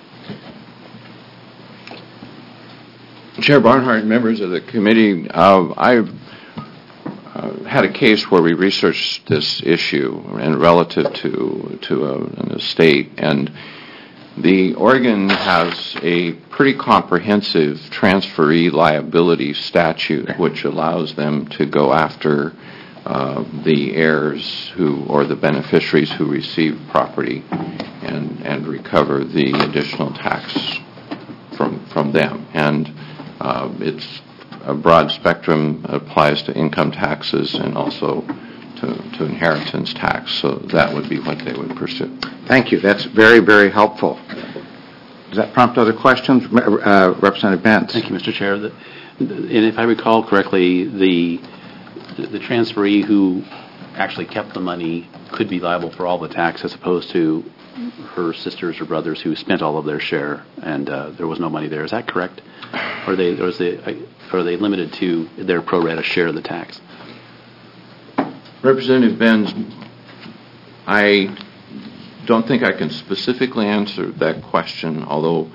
Chair Barnhart, members of the committee, I've had a case where we researched this issue and relative to an estate, and the Oregon has a pretty comprehensive transferee liability statute which allows them to go after the heirs or the beneficiaries who receive property and recover the additional tax from them. And it's a broad spectrum, applies to income taxes and also to inheritance tax, so that would be what they would pursue. Thank you. That's very, very helpful. Does that prompt other questions? Representative Bentz. Thank you, Mr. Chair. And if I recall correctly, the transferee who actually kept the money could be liable for all the tax as opposed to her sisters or brothers who spent all of their share and there was no money there. Is that correct? Or are they limited to their pro rata share of the tax? Representative Benz, I don't think I can specifically answer that question, although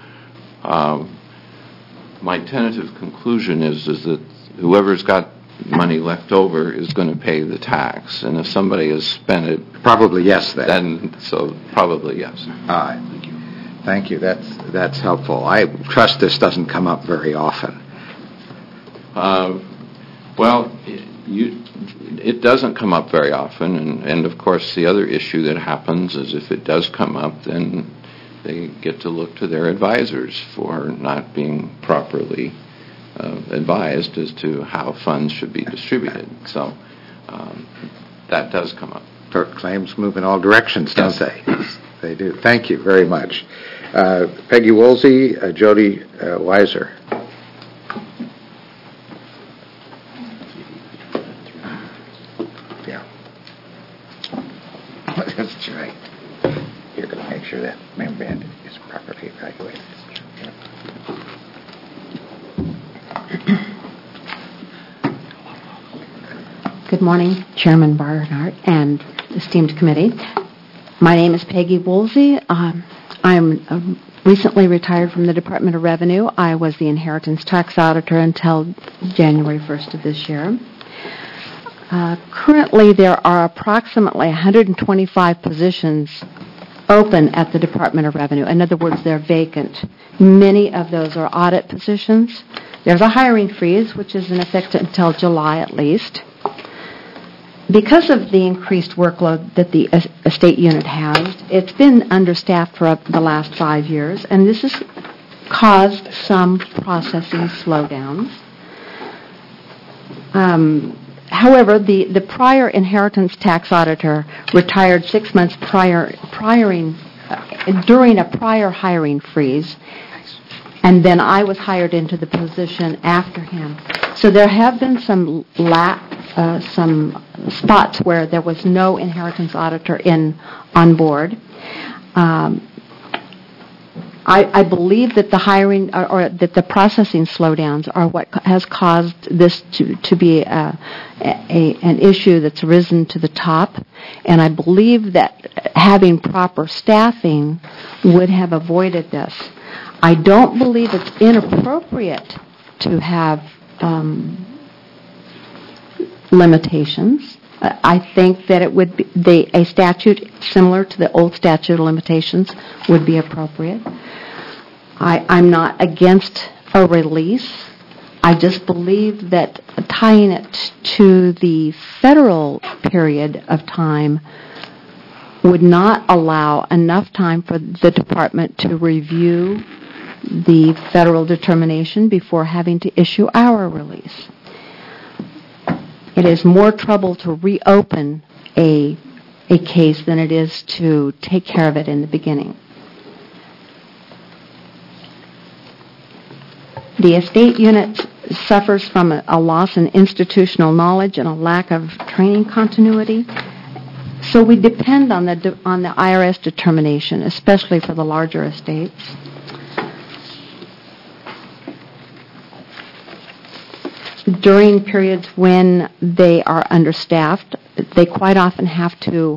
my tentative conclusion is that whoever's got money left over is going to pay the tax, and if somebody has spent it... Probably yes, then. So probably yes. All right. Thank you. That's helpful. I trust this doesn't come up very often. Well, it doesn't come up very often, and of course the other issue that happens is if it does come up, then they get to look to their advisors for not being properly advised as to how funds should be distributed. So that does come up. Claims move in all directions, don't they? They do. Thank you very much. Peggy Woolsey, Jody Weiser. Yeah. That's right. You're going to make sure that memorandum is properly evaluated. Good morning, Chairman Barnhart and esteemed committee. My name is Peggy Woolsey. I'm recently retired from the Department of Revenue. I was the inheritance tax auditor until January 1st of this year. Currently, there are approximately 125 positions open at the Department of Revenue. In other words, they're vacant. Many of those are audit positions. There's a hiring freeze, which is in effect until July at least. Because of the increased workload that the estate unit has, it's been understaffed for the last 5 years, and this has caused some processing slowdowns. However, the prior inheritance tax auditor retired 6 months during a prior hiring freeze, and then I was hired into the position after him. So there have been some spots where there was no inheritance auditor on board. I believe that the hiring or that the processing slowdowns are what has caused this to be an issue that's risen to the top, and I believe that having proper staffing would have avoided this. I don't believe it's inappropriate to have limitations. I think that it would be a statute similar to the old statute of limitations would be appropriate. I'm not against a release. I just believe that tying it to the federal period of time would not allow enough time for the department to review the federal determination before having to issue our release. It is more trouble to reopen a case than it is to take care of it in the beginning. The estate unit suffers from a loss in institutional knowledge and a lack of training continuity. So we depend on the IRS determination, especially for the larger estates. During periods when they are understaffed, they quite often have to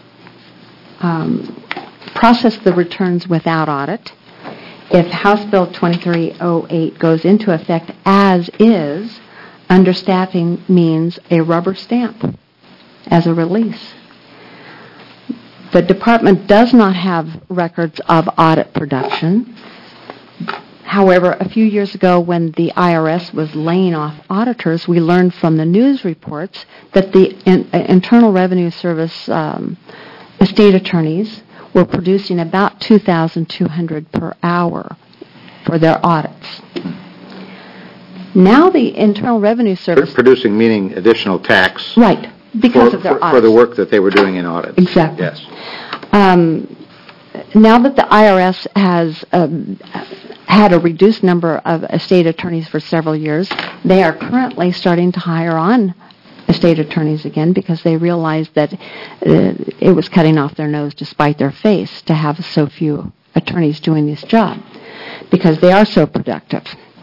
process the returns without audit. If House Bill 2308 goes into effect as is, understaffing means a rubber stamp as a release. The department does not have records of audit production. However, a few years ago when the IRS was laying off auditors, we learned from the news reports that the Internal Revenue Service estate attorneys were producing about $2,200 per hour for their audits. Now the Internal Revenue Service... Producing meaning additional tax. Right, because of their audits. For the work that they were doing in audits. Exactly. Yes. Now that the IRS has had a reduced number of estate attorneys for several years, they are currently starting to hire on estate attorneys again because they realized that it was cutting off their nose to spite their face to have so few attorneys doing this job because they are so productive.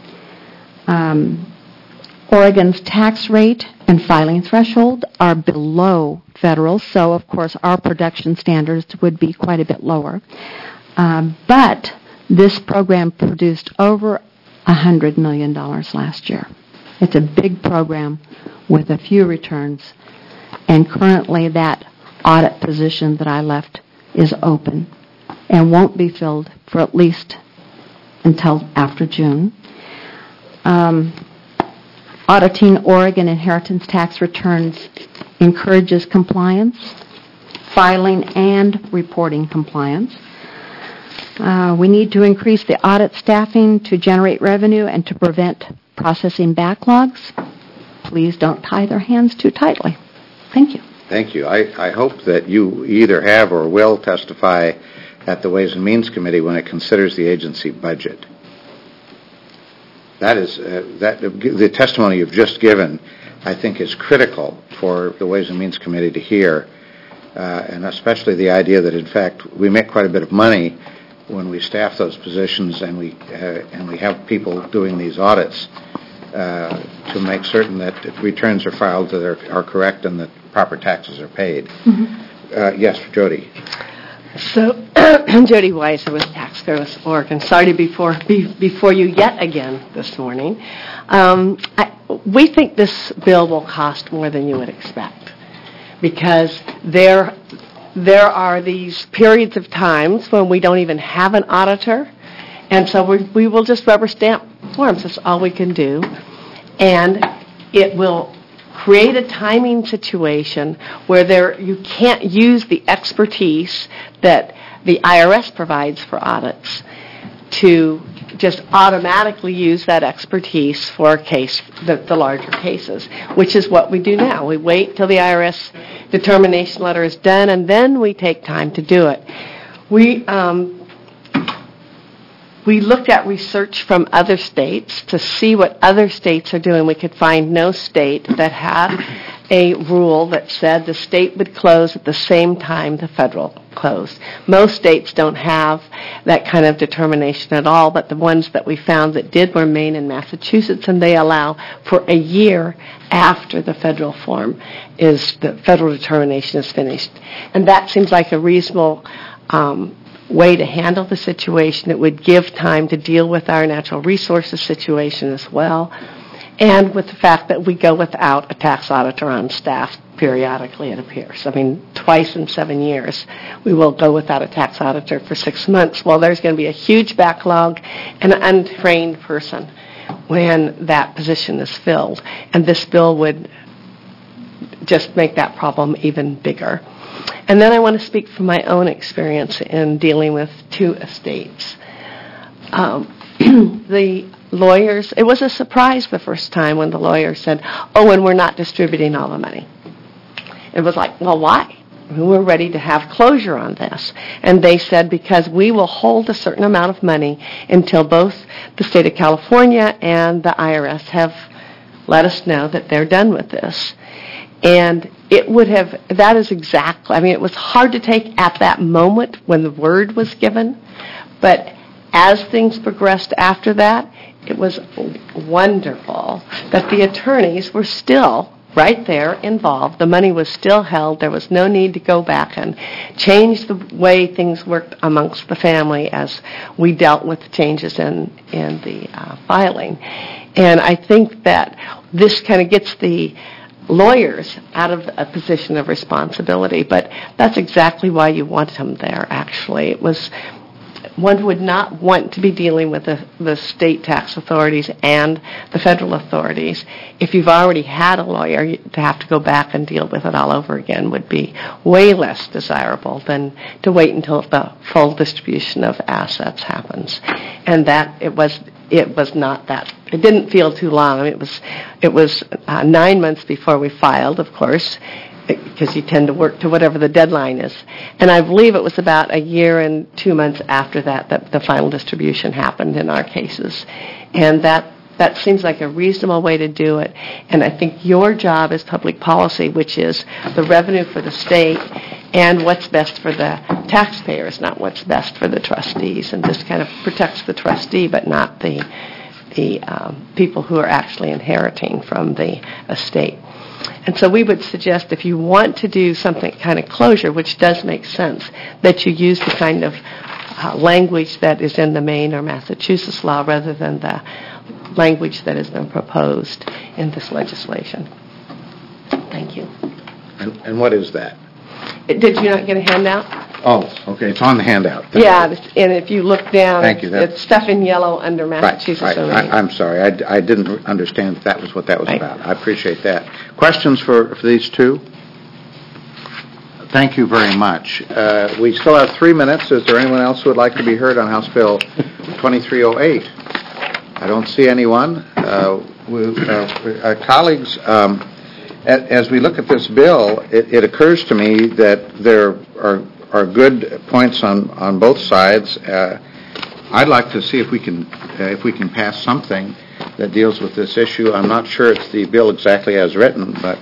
Oregon's tax rate and filing threshold are below federal, so of course our production standards would be quite a bit lower. But this program produced over $100 million last year. It's a big program with a few returns, and currently that audit position that I left is open and won't be filled for at least until after June. Auditing Oregon inheritance tax returns encourages compliance, filing and reporting compliance. We need to increase the audit staffing to generate revenue and to prevent processing backlogs. Please don't tie their hands too tightly. Thank you. Thank you. I hope that you either have or will testify at the Ways and Means Committee when it considers the agency budget. That is the testimony you've just given, I think, is critical for the Ways and Means Committee to hear, and especially the idea that, in fact, we make quite a bit of money when we staff those positions and we have people doing these audits. to make certain that returns are filed that are correct and that proper taxes are paid. Yes, Jody. So, I'm Jody Weiser with Tax Service Oregon. Sorry to be before you yet again this morning. We think this bill will cost more than you would expect because there are these periods of times when we don't even have an auditor, and so we will just rubber stamp forms. That's all we can do, and it will create a timing situation where you can't use the expertise that the IRS provides for audits to just automatically use that expertise for the larger cases, which is what we do now. We wait till the IRS determination letter is done, and then we take time to do it. We looked at research from other states to see what other states are doing. We could find no state that had a rule that said the state would close at the same time the federal closed. Most states don't have that kind of determination at all, but the ones that we found that did were Maine and Massachusetts, and they allow for a year after the federal determination is finished. And that seems like a reasonable way to handle the situation. It would give time to deal with our natural resources situation as well, and with the fact that we go without a tax auditor on staff periodically, it appears. I mean, twice in 7 years, we will go without a tax auditor for 6 months. Well, there's going to be a huge backlog and an untrained person when that position is filled, and this bill would just make that problem even bigger. And then I want to speak from my own experience in dealing with 2 estates. The lawyers, it was a surprise the first time when the lawyer said, and we're not distributing all the money. It was like, well, why? We're ready to have closure on this. And they said, because we will hold a certain amount of money until both the state of California and the IRS have let us know that they're done with this. And it was hard to take at that moment when the word was given, but as things progressed after that, it was wonderful that the attorneys were still right there involved. The money was still held. There was no need to go back and change the way things worked amongst the family as we dealt with changes in the filing. And I think that this kind of gets the lawyers out of a position of responsibility, but that's exactly why you want them there, actually. One would not want to be dealing with the state tax authorities and the federal authorities. If you've already had a lawyer, to have to go back and deal with it all over again would be way less desirable than to wait until the full distribution of assets happens. And that it was not that. It didn't feel too long. I mean, it was 9 months before we filed, of course, because you tend to work to whatever the deadline is. And I believe it was about a year and 2 months after that the final distribution happened in our cases. And that seems like a reasonable way to do it. And I think your job is public policy, which is the revenue for the state and what's best for the taxpayers, not what's best for the trustees. And this kind of protects the trustee, but not the people who are actually inheriting from the estate. And so we would suggest if you want to do something kind of closure, which does make sense, that you use the kind of language that is in the Maine or Massachusetts law rather than the language that has been proposed in this legislation. Thank you. And what is that? Did you not get a handout? Oh, okay. It's on the handout. Yeah, and if you look down, Thank you. It's stuff in yellow under Massachusetts. Right. I'm sorry. I didn't understand that was what that was about. I appreciate that. Questions for these 2? Thank you very much. We still have 3 minutes. Is there anyone else who would like to be heard on House Bill 2308? I don't see anyone. Colleagues, as we look at this bill, it occurs to me that there are good points on both sides. I'd like to see if we can pass something that deals with this issue. I'm not sure it's the bill exactly as written, but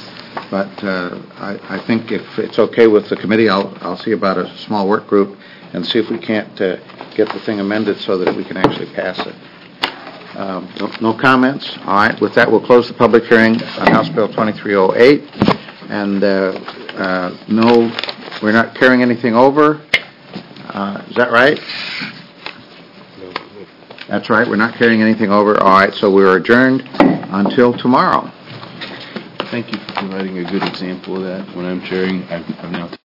I think if it's okay with the committee, I'll see about a small work group and see if we can't get the thing amended so that we can actually pass it. No comments? All right, with that, we'll close the public hearing on House Bill 2308. And no, we're not carrying anything over. Is that right? That's right, we're not carrying anything over. All right, so we're adjourned until tomorrow. Thank you for providing a good example of that. When I'm chairing, I've now